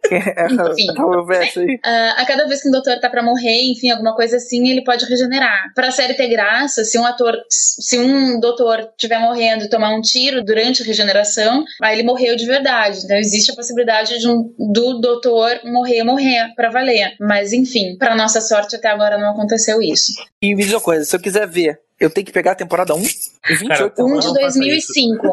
Enfim, aí. Uh, a cada vez que um doutor tá pra morrer, enfim, alguma coisa assim, ele pode regenerar. Pra série ter graça, se um ator, se um doutor estiver morrendo e tomar um tiro durante a regeneração, aí ele morreu de verdade. Então existe a possibilidade de um, do doutor morrer, morrer pra valer. Mas enfim, pra nossa sorte até agora não aconteceu isso. E me diz uma coisa, se eu quiser ver, eu tenho que pegar a temporada um? vinte e oito um de dois mil e cinco.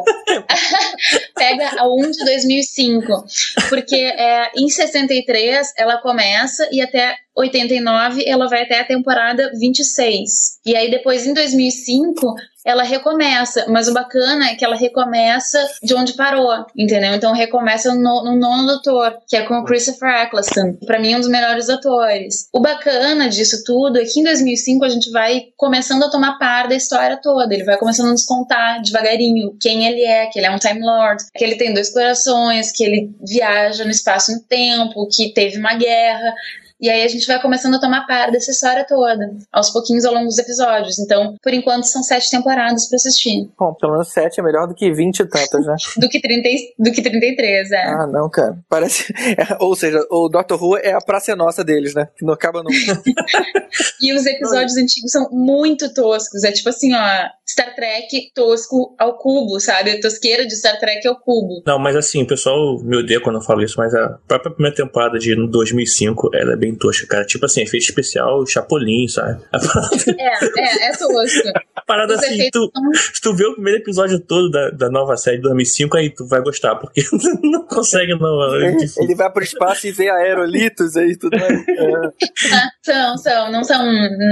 Pega a um de dois mil e cinco. Porque é, em sessenta e três ela começa e até oitenta e nove ela vai até a temporada vinte e seis. E aí depois em dois mil e cinco ela recomeça, mas o bacana é que ela recomeça de onde parou, entendeu? Então recomeça no, no Nono Doutor, que é com o Christopher Eccleston, pra mim um dos melhores atores. O bacana disso tudo é que em dois mil e cinco a gente vai começando a tomar par da história toda, ele vai começando a nos contar devagarinho quem ele é, que ele é um Time Lord, que ele tem dois corações, que ele viaja no espaço e no tempo, que teve uma guerra. E aí a gente vai começando a tomar par dessa história toda, aos pouquinhos ao longo dos episódios. Então, por enquanto, são sete temporadas pra assistir. Bom, pelo menos sete é melhor do que vinte e tantas, né? do, que trinta, do que trinta e três, é. Ah, não, cara. Parece... É, ou seja, o Doctor Who é a praça nossa deles, né? Que não acaba nunca. E os episódios não. antigos são muito toscos. É tipo assim, ó, Star Trek tosco ao cubo, sabe? A tosqueira de Star Trek ao cubo. Não, mas assim, o pessoal me odeia quando eu falo isso, mas a própria primeira temporada de dois mil e cinco, ela é bem tosca, cara. Tipo assim, efeito especial, Chapolin, sabe? É, é, é tosco. A parada Os assim, tu, são... se tu vê o primeiro episódio todo da, da nova série de dois mil e cinco, aí tu vai gostar, porque não consegue não. É ele, ele vai pro espaço e vê aerolitos aí tudo mais. É. Ah, são, são, não são.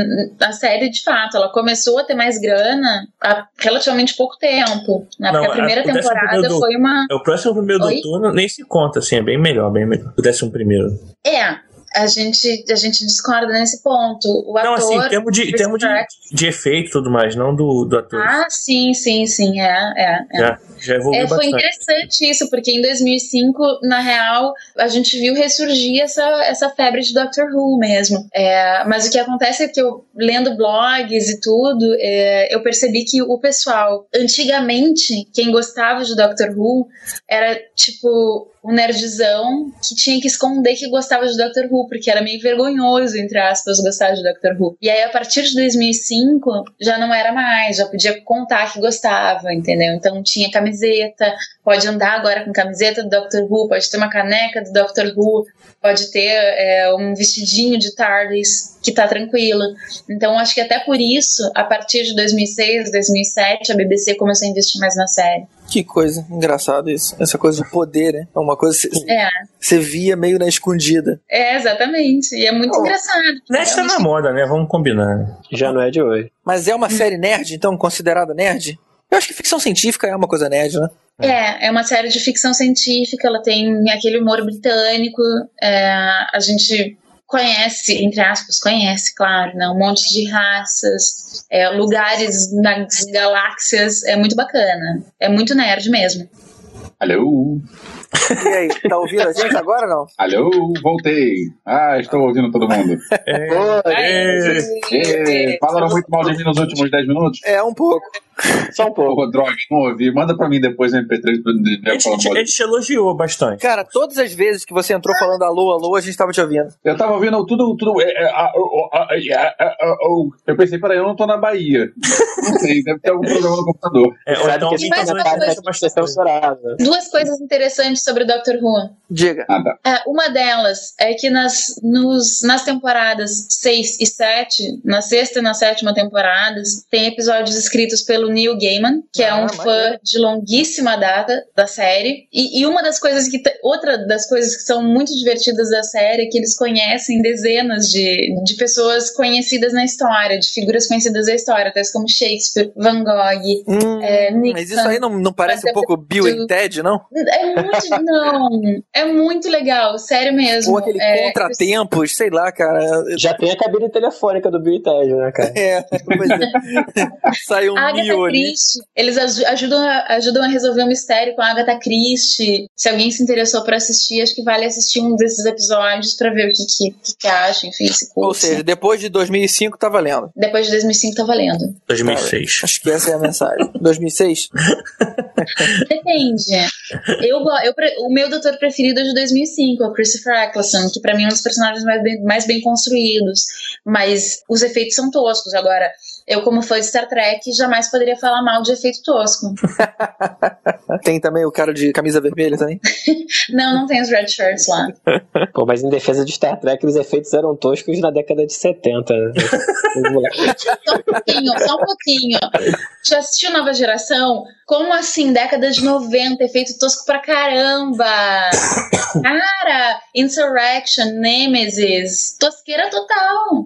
A série, de fato, ela começou a ter mais grana há relativamente pouco tempo. Né? Não, porque a primeira a, temporada do, foi uma. É, o próximo primeiro Oi? doutor nem se conta, assim, é bem melhor, bem melhor. O décimo primeiro. É. A gente, a gente discorda nesse ponto. O não, ator, assim, em termos de, termo de, de efeito e tudo mais, não do, do ator. Ah, sim, sim, sim, é. é, é. Já, já evoluiu é, foi bastante. interessante isso, porque em dois mil e cinco, na real, a gente viu ressurgir essa, essa febre de Doctor Who mesmo. É, mas o que acontece é que eu, lendo blogs e tudo, é, eu percebi que o pessoal, antigamente, quem gostava de Doctor Who era, tipo... um nerdzão que tinha que esconder que gostava de Doctor Who, porque era meio vergonhoso, entre aspas, gostar de Doctor Who. E aí, a partir de dois mil e cinco, já não era mais, já podia contar que gostava, entendeu? Então, tinha camiseta, pode andar agora com camiseta do Doctor Who, pode ter uma caneca do Doctor Who, pode ter é, um vestidinho de TARDIS, que tá tranquilo. Então, acho que até por isso, a partir de dois mil e seis, dois mil e sete, a B B C começou a investir mais na série. Que coisa engraçada isso. Essa coisa de poder, né? É uma coisa que você, é. você via meio na escondida. É, exatamente. E é muito oh, engraçado. Nerd tá na moda, né? Vamos combinar. Já não é de hoje. Mas é uma série nerd, então, considerada nerd? Eu acho que ficção científica é uma coisa nerd, né? É, é uma série de ficção científica, ela tem aquele humor britânico, é, a gente... conhece, entre aspas, conhece, claro, né? Um monte de raças, é, lugares nas galáxias, é muito bacana. É muito nerd mesmo. Alô? E aí, tá ouvindo a gente agora ou não? Alô, voltei. Ah, estou ouvindo todo mundo. É, é, é, é, falaram muito mal de mim nos últimos dez minutos? É, um pouco. Só um pouco. Oh, droga, não ouvi. Manda pra mim depois no M P três. Pra a gente, a gente te elogiou bastante. Cara, todas as vezes que você entrou falando alô, alô, a gente tava te ouvindo. Eu tava ouvindo tudo. tudo é, é, a, a, a, a, eu pensei, peraí, eu não tô na Bahia. Não sei, deve ter algum problema no computador. É, ou então alguém tá censurada. Duas coisas interessantes sobre o Doctor Who. Diga. Ah, tá. É, uma delas é que nas, nos, nas temporadas seis e sete, na sexta e na sétima temporadas, tem episódios escritos pelo Neil Gaiman, que é ah, um fã é. de longuíssima data da série. E, e uma das coisas que... Outra das coisas que são muito divertidas da série é que eles conhecem dezenas de, de pessoas conhecidas na história, de figuras conhecidas da história, tais como Shakespeare, Van Gogh, hum, é, Nixon. Mas isso aí não, não parece um pouco Bill e Ted, não? É muito... Não. É muito legal, sério mesmo. Ou aquele é, contratempos, sei lá, cara. Já tem a cabine telefônica do Bill e Ted, né, cara? É, pois é. Sai um Agatha mil Agatha Christie. Eles ajudam a, ajudam a resolver um mistério com a Agatha Christie. Se alguém se interessou por assistir, acho que vale assistir um desses episódios pra ver o que, que, que, que acha, enfim, se curte. Ou seja, depois de dois mil e cinco tá valendo. Depois de dois mil e cinco tá valendo. dois mil e seis. Acho que essa é a mensagem. dois mil e seis? Depende. Eu, eu, o meu doutor preferido é de dois mil e cinco, é o Christopher Eccleston, que pra mim é um dos personagens mais bem, mais bem construídos. Mas os efeitos são toscos. Agora, eu, como fã de Star Trek, jamais poderia falar mal de efeito tosco. Tem também o cara de camisa vermelha também? Não, não tem os red shirts lá. Pô, mas em defesa de Star Trek, os efeitos eram toscos na década de setenta. Só um pouquinho, só um pouquinho. Já assistiu Nova Geração? Como assim, década de noventa, efeito tosco pra caramba? Cara, Insurrection, Nemesis, tosqueira total.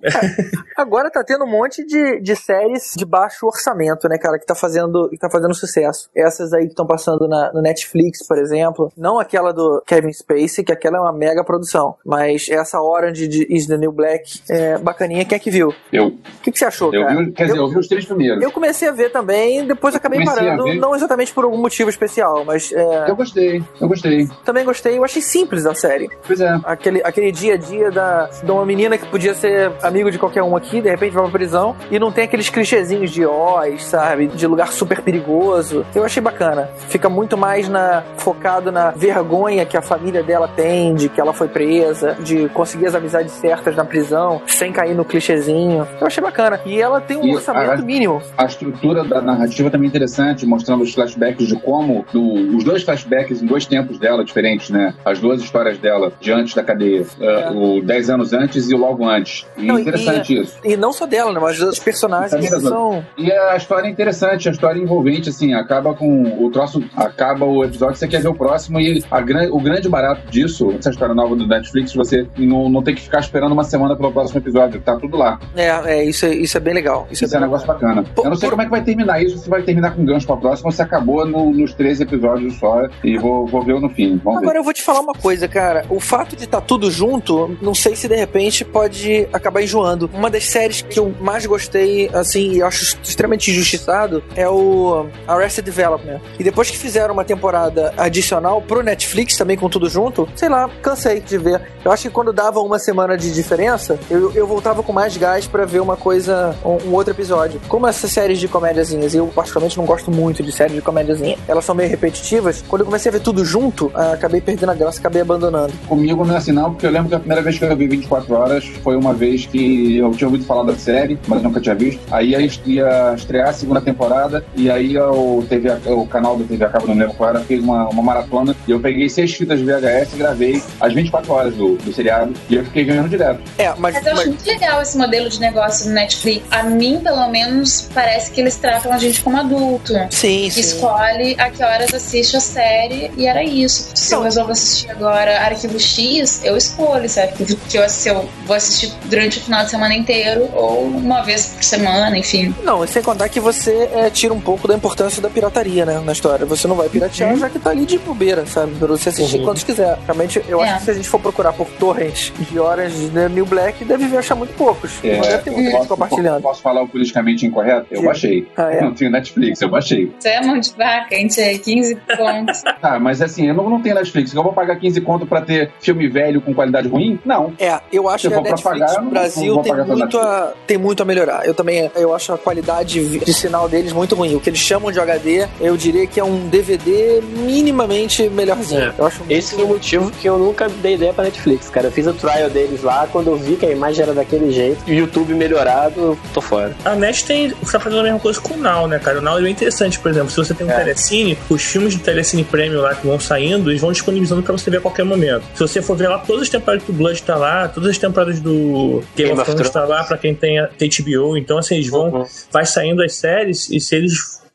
Agora tá tendo um monte de, de séries de baixo orçamento, né, cara, que tá fazendo, que tá fazendo sucesso. Essas aí que estão passando na, no Netflix, por exemplo, não aquela do Kevin Spacey, que aquela é uma mega produção, mas essa Orange de Is the New Black é bacaninha. Quem é que viu? Eu. O que, que você achou, eu cara? Vi, quer dizer, eu, eu vi os três primeiros. Eu comecei a ver também, depois acabei parando, não exatamente por algum motivo especial, mas... É... Eu gostei, eu gostei. Também gostei, eu achei simples a série. Pois é. Aquele, aquele dia a dia da, de uma menina que podia ser amigo de qualquer um aqui, de repente vai pra prisão, e não tem aqueles clichêzinhos de Oz, sabe? De lugar super perigoso. Eu achei bacana. Fica muito mais na, focado na vergonha que a família dela tem, de que ela foi presa, de conseguir as amizades certas na prisão, sem cair no clichêzinho. Eu achei bacana. E ela tem um e orçamento a, mínimo. A estrutura da narrativa também é interessante, mostrando os flashbacks de como, do, os dois flashbacks em dois tempos dela diferentes, né? As duas histórias dela de antes da cadeia. É. Uh, o dez anos antes e o logo antes. E não, interessante e, isso. E não só dela, né? Mas dos personagens que são... E a história é interessante, a história é envolvente, assim, acaba com o troço, acaba o episódio, você quer ver o próximo, e a, o grande barato disso, essa história nova do Netflix, você não, não tem que ficar esperando uma semana pelo próximo episódio, tá tudo lá. É, é isso, é, isso é bem legal. Isso, isso é, é um negócio bacana. Por, Eu não sei por... como é que vai terminar isso, se vai terminar com gancho pra próxima, ou se acabou no, nos três episódios só, e vou, vou ver no fim. Vamos Agora ver. Eu vou te falar uma coisa, cara, o fato de estar tá tudo junto, não sei se de repente pode acabar enjoando. Uma das séries que eu mais gostei, assim, e acho extremamente injustiçado, é o Arrested Development. E depois que fizeram uma temporada adicional pro Netflix, também com tudo junto, sei lá, cansei de ver. Eu acho que quando dava uma semana de diferença, eu, eu voltava com mais gás pra ver uma coisa, um, um outro episódio. Como essas séries de comédiazinhas, eu particularmente não gosto muito de séries de comédiazinha, elas são meio repetitivas. Quando eu comecei a ver tudo junto, acabei perdendo a graça, acabei abandonando. Comigo não é assim não, porque eu lembro que a primeira vez que eu vi vinte e quatro horas foi uma vez que eu tinha ouvido falar da série, mas nunca tinha visto. Aí ia estrear a segunda temporada, e aí o, T V, o canal do T V a cabo, não lembro qual era, fez uma, uma maratona, e eu peguei seis fitas de V H S e gravei as vinte e quatro horas do, do seriado, e eu fiquei ganhando direto. É, mas, mas eu mas... acho muito legal esse modelo de negócio do Netflix. A mim, pelo menos, parece que eles tratam a gente como adulto. Sim, que sim. Escolhe a que horas assiste a série, e era isso. Se não. eu resolvo assistir agora Arquivo X, eu escolho se, arquivo, que eu, se eu vou assistir durante o final de semana inteiro, ou uma vez por semana, enfim. Não, e sem contar que você é, tira um pouco da importância da pirataria, né, na história. Você não vai piratear, uhum. já que tá ali de bobeira, sabe? Pra você assistir uhum. quando quiser. Realmente, eu é. acho que se a gente for procurar por torrents de horas de The New Black, deve achar muito poucos. É, não deve ter muita gente compartilhando. Posso falar o politicamente incorreto? Eu Sim. baixei. Ah, é? Eu não tenho Netflix, eu baixei. Você é mão de vaca, hein, Tchê? quinze pontos. Ah, mas assim, eu não, não tenho Netflix. Eu vou pagar quinze conto pra ter filme velho com qualidade ruim? Não. É, eu acho que a Netflix pagar, no Brasil não, não tem, muito a, tem muito a melhorar. Eu também, eu acho a qualidade de sinal deles muito ruim. O que eles chamam de H D, eu diria que é um D V D minimamente melhorzinho. É. Eu acho Esse foi o motivo que eu nunca dei ideia pra Netflix, cara. Eu fiz o trial deles lá, quando eu vi que a imagem era daquele jeito, e o YouTube melhorado, eu tô fora. A Net tem, tá fazendo a mesma coisa com o Now, né, cara? O Now é bem interessante, por exemplo, se você tem um é. Telecine, os filmes de Telecine Premium lá que vão saindo, eles vão disponibilizando pra você ver a qualquer momento. Se você for ver lá, todas as temporadas do Blood tá lá, todas as temporadas do Game, Game of Thrones tá lá pra quem tem a H B O, então assim, eles vão, uhum. vai saindo as séries, e se eles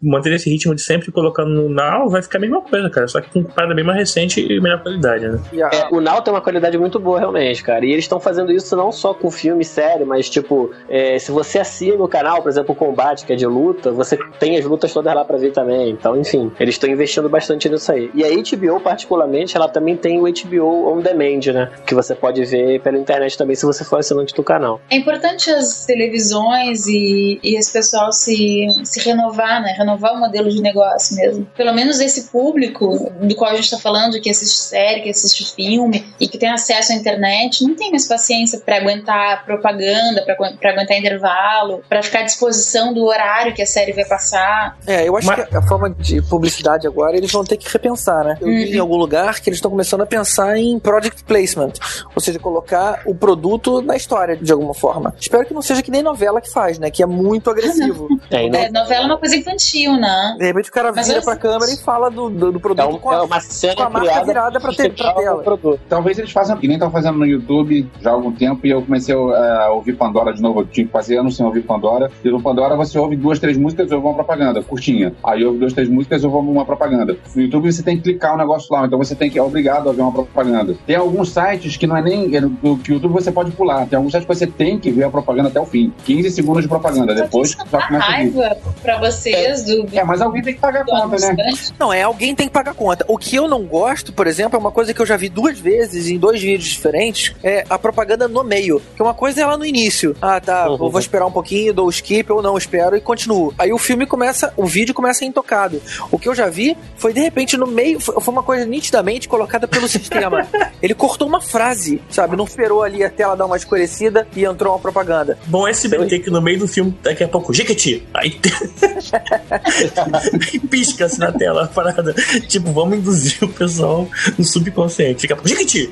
manter esse ritmo de sempre colocando no Now, vai ficar a mesma coisa, cara. Só que com parada bem mais recente e melhor qualidade, né? É, o Now tem uma qualidade muito boa, realmente, cara. E eles estão fazendo isso não só com filme e série, mas, tipo, é, se você assina o canal, por exemplo, o Combate, que é de luta, você tem as lutas todas lá pra ver também. Então, enfim, eles estão investindo bastante nisso aí. E a H B O, particularmente, ela também tem o H B O On Demand, né? Que você pode ver pela internet também, se você for assinante do canal. É importante as televisões e, e esse pessoal se, se renovar, né? Renovar o modelo de negócio mesmo. Pelo menos esse público do qual a gente tá falando, que assiste série, que assiste filme e que tem acesso à internet, não tem mais paciência pra aguentar propaganda, pra, pra aguentar intervalo, pra ficar à disposição do horário que a série vai passar. É, eu acho Mas... que a forma de publicidade agora, eles vão ter que repensar, né? Eu vi Uhum. em algum lugar que eles estão começando a pensar em product placement, ou seja, colocar o produto na história, de alguma forma. Espero que não seja que nem novela que faz, né? Que é muito agressivo. É, e não- É, novela é uma coisa infantil, né? De repente o cara Mas vira eu- pra câmera e fala do, do, do produto é um- com, a, é uma cena com a marca criada virada pra, ter, pra tela. produto. Talvez eles façam, que nem estão fazendo no YouTube já há algum tempo, e eu comecei a ouvir Pandora de novo. Eu tinha que fazer anos sem ouvir Pandora. E no Pandora você ouve duas, três músicas, eu vou uma propaganda, curtinha. Aí ouve duas, três músicas, eu vou uma propaganda. No YouTube você tem que clicar o negócio lá, então você tem que é obrigado a ver uma propaganda. Tem alguns sites que não é nem. É, do que o YouTube você pode pular. Tem alguns sites que você tem que ver a propaganda até o fim. quinze segundos de propaganda. Depois Só só dá começa a vir. raiva pra vocês do, do, É, mas alguém tem que pagar a do conta, né? anunciante. Não, é alguém tem que pagar conta. O que eu não gosto, por exemplo, é uma coisa que eu já vi duas vezes em dois vídeos diferentes, é a propaganda no meio. Que uma coisa é ela no início. Ah, tá, Uhum. eu vou esperar um pouquinho, dou o skip ou não, espero e continuo. Aí o filme começa, o vídeo começa a intocado. O que eu já vi foi, de repente, no meio, foi foi uma coisa nitidamente colocada pelo sistema. Ele cortou uma frase, sabe? Não esperou ali a tela dar uma escurecida e entrou uma propaganda. Bom, S B T que no meio do filme, daqui a pouco, Jequiti. Aí e pisca assim na tela a parada. Tipo, vamos induzir o pessoal no subconsciente. Daqui a pouco, Jequiti.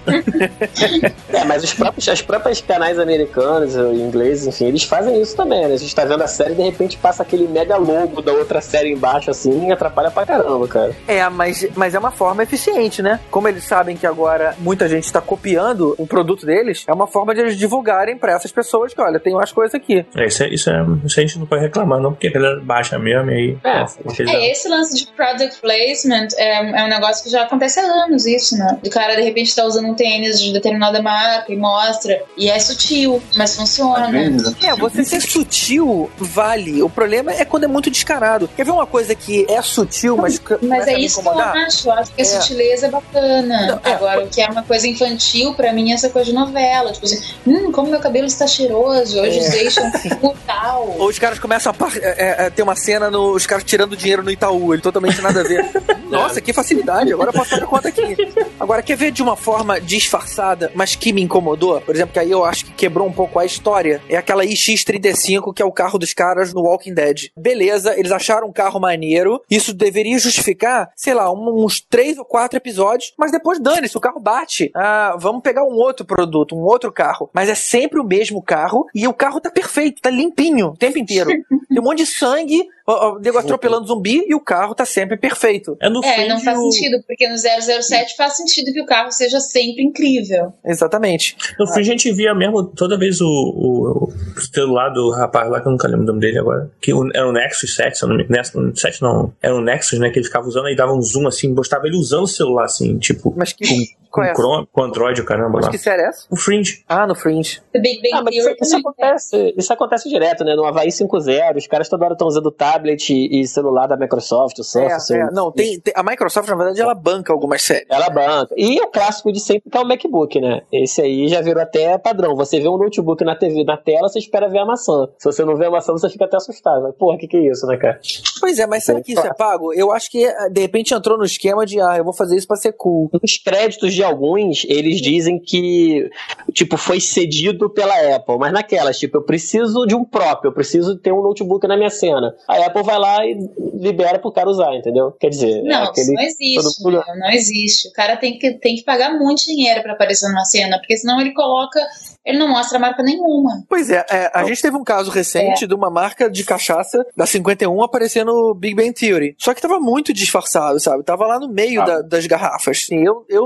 É, mas os próprios, as próprias canais americanos, ou ingleses, enfim, eles fazem isso também, né? A gente tá vendo a série e de repente passa aquele mega logo da outra série embaixo, assim, e atrapalha pra caramba, cara. É, mas, mas é uma forma eficiente, né? Como eles sabem que agora muita gente está copiando o produto deles, é uma forma de eles divulgarem pra essas pessoas que, olha, tem umas coisas aqui. É, isso, é, isso, é, isso a gente não pode reclamar, não, porque a galera baixa mesmo e aí. É. nossa, É, esse lance de product placement é, é um negócio que já acontece há anos, isso, né? O cara, de repente, tá usando um tênis de determinada marca e mostra. E é sutil, mas funciona. Às vezes, né? É, você ser sutil vale. O problema é quando é muito descarado. Quer ver uma coisa que é sutil, mas Mas começa a é me isso que eu incomodar? acho. Eu acho que a É. sutileza é bacana. Não, é. Agora, o que é uma coisa infantil, pra mim, é essa coisa de novela. Tipo assim, hum, como meu cabelo está cheiroso. Hoje É. deixam um tal. Ou os caras começam a par- é, é, ter uma cena no, os caras tirando dinheiro no Itaú, ele totalmente nada a ver. Nossa, que facilidade, agora eu posso pagar conta aqui. Agora, quer ver de uma forma disfarçada, mas que me incomodou? Por exemplo, que aí eu acho que quebrou um pouco a história. É aquela I X trinta e cinco, que é o carro dos caras no Walking Dead. Beleza, eles acharam um carro maneiro, isso deveria justificar, sei lá, um- uns três ou quatro episódios, mas depois dane-se, o carro bate. Ah, vamos pegar um outro produto, um outro carro. Mas é sempre o mesmo carro e o carro tá perfeito, tá limpinho o tempo inteiro. Tem um monte de sangue, ó, ó, o nego atropelando zumbi e o carro tá sempre perfeito. É no É, Fringe não faz o- sentido, porque no zero zero sete faz sentido que o carro seja sempre incrível. Exatamente. No Fringe a gente via mesmo toda vez o, o, o celular do rapaz lá, que eu nunca lembro o nome dele agora. Que o- era o Nexus sete, se eu não me engano. sete não. Era o Nexus, né? Que ele ficava usando e dava um zoom assim, mostrava ele usando o celular assim, tipo. Mas que. Com, qual é com, essa? Chrome, com Android, o caramba Mas lá. que série é essa? O Fringe. Ah, no Fringe. The Big Bang Ah, mas isso, Theory isso também. acontece, isso acontece direto, né? No Havaí cinco zero, os caras toda hora estão usando tablet e, e celular da Microsoft, o Surface. É, é, não, tem, tem- a Microsoft, na verdade, ela banca algumas séries. Ela banca. E o clássico de sempre que é o MacBook, né? Esse aí já virou até padrão. Você vê um notebook na T V, na tela, você espera ver a maçã. Se você não vê a maçã, você fica até assustado. Mas, porra, o que, que é isso, né, cara? Pois é, mas será que isso é pago? Eu acho que, de repente, entrou no esquema de, ah, eu vou fazer isso pra ser cool. Nos créditos de alguns, eles dizem que, tipo, foi cedido pela Apple. Mas naquelas, tipo, eu preciso de um próprio, eu preciso ter um notebook na minha cena. A Apple vai lá e libera pro cara usar, entendeu? Quer dizer, Não, é aquele... isso não existe, todo mundo- meu, não existe. O cara tem que, tem que pagar muito dinheiro pra aparecer numa cena, porque senão ele coloca, ele não mostra marca nenhuma. Pois é, é, a gente teve um caso recente de uma marca de cachaça da cinquenta e um aparecendo no Big Bang Theory. Só que tava muito disfarçado, sabe? Tava lá no meio Ah. da- das garrafas. E eu, eu nem reparei.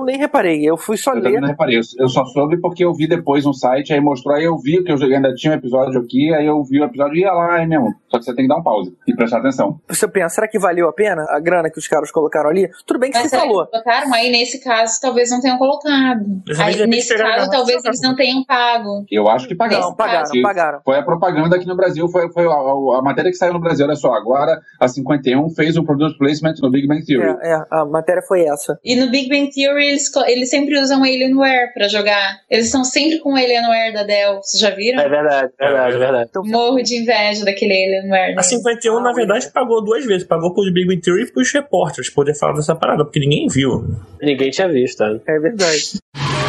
reparei, eu fui só Eu ler. também não reparei, eu, eu só soube porque eu vi depois um site, aí mostrou, aí eu vi que eu ainda tinha um episódio aqui, aí eu vi o episódio e ia lá, é mesmo. Só que você tem que dar um pause e prestar atenção. Você pensa, será que valeu a pena a grana que os caras colocaram ali? Tudo bem que Mas você falou. colocaram, aí nesse caso talvez não tenham colocado. Aí, nesse caso talvez eles não tenham pago. Eu acho que pagaram. Não, pagaram, Se pagaram. Foi a propaganda aqui no Brasil, foi, foi a, a, a matéria que saiu no Brasil, olha só, agora a cinquenta e um fez um product placement no Big Bang Theory. É, é, a matéria foi essa. E no Big Bang Theory eles, eles sempre usam Alienware pra jogar. Eles estão sempre com o Alienware da Dell, vocês já viram? É verdade, verdade, verdade. Então, Morro de inveja daquele Alienware. A cinquenta e um, na verdade, pagou duas vezes. Pagou pro Big Bang Theory e pros repórteres poder falar dessa parada, porque ninguém viu. Ninguém tinha visto, né? É verdade.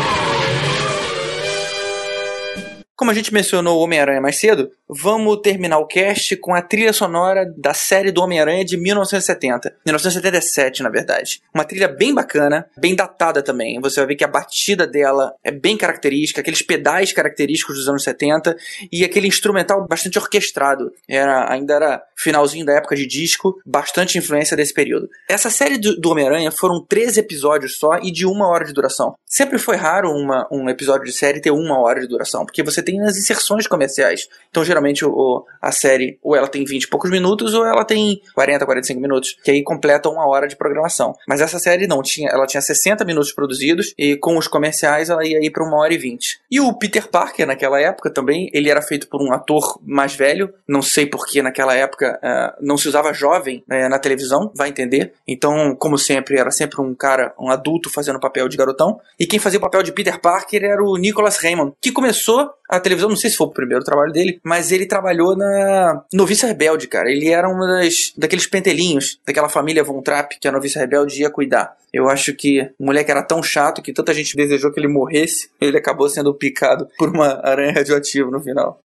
Como a gente mencionou o Homem-Aranha mais cedo, vamos terminar o cast com a trilha sonora da série do Homem-Aranha de mil novecentos e setenta. mil novecentos e setenta e sete, na verdade. Uma trilha bem bacana, bem datada também. Você vai ver que a batida dela é bem característica, aqueles pedais característicos dos anos setenta e aquele instrumental bastante orquestrado. Era, ainda era finalzinho da época de disco, bastante influência desse período. Essa série do, do Homem-Aranha foram treze episódios só e de uma hora de duração. Sempre foi raro uma, um episódio de série ter uma hora de duração, porque você tem as inserções comerciais. Então, geralmente, o, a série ou ela tem vinte e poucos minutos ou ela tem quarenta, quarenta e cinco minutos, que aí completa uma hora de programação. Mas essa série não, tinha, ela tinha sessenta minutos produzidos e com os comerciais ela ia ir para uma hora e vinte. E o Peter Parker, naquela época também, ele era feito por um ator mais velho, não sei porque naquela época uh, não se usava jovem uh, na televisão, vai entender. Então, como sempre, era sempre um cara, um adulto fazendo o papel de garotão. E quem fazia o papel de Peter Parker era o Nicholas Raymond, que começou a televisão, não sei se foi o primeiro trabalho dele, mas ele trabalhou na Noviça Rebelde, cara. Ele era um das, daqueles pentelinhos, daquela família Von Trapp que a Noviça Rebelde ia cuidar. Eu acho que o moleque era tão chato que tanta gente desejou que ele morresse, ele acabou sendo picado por uma aranha radioativa no final.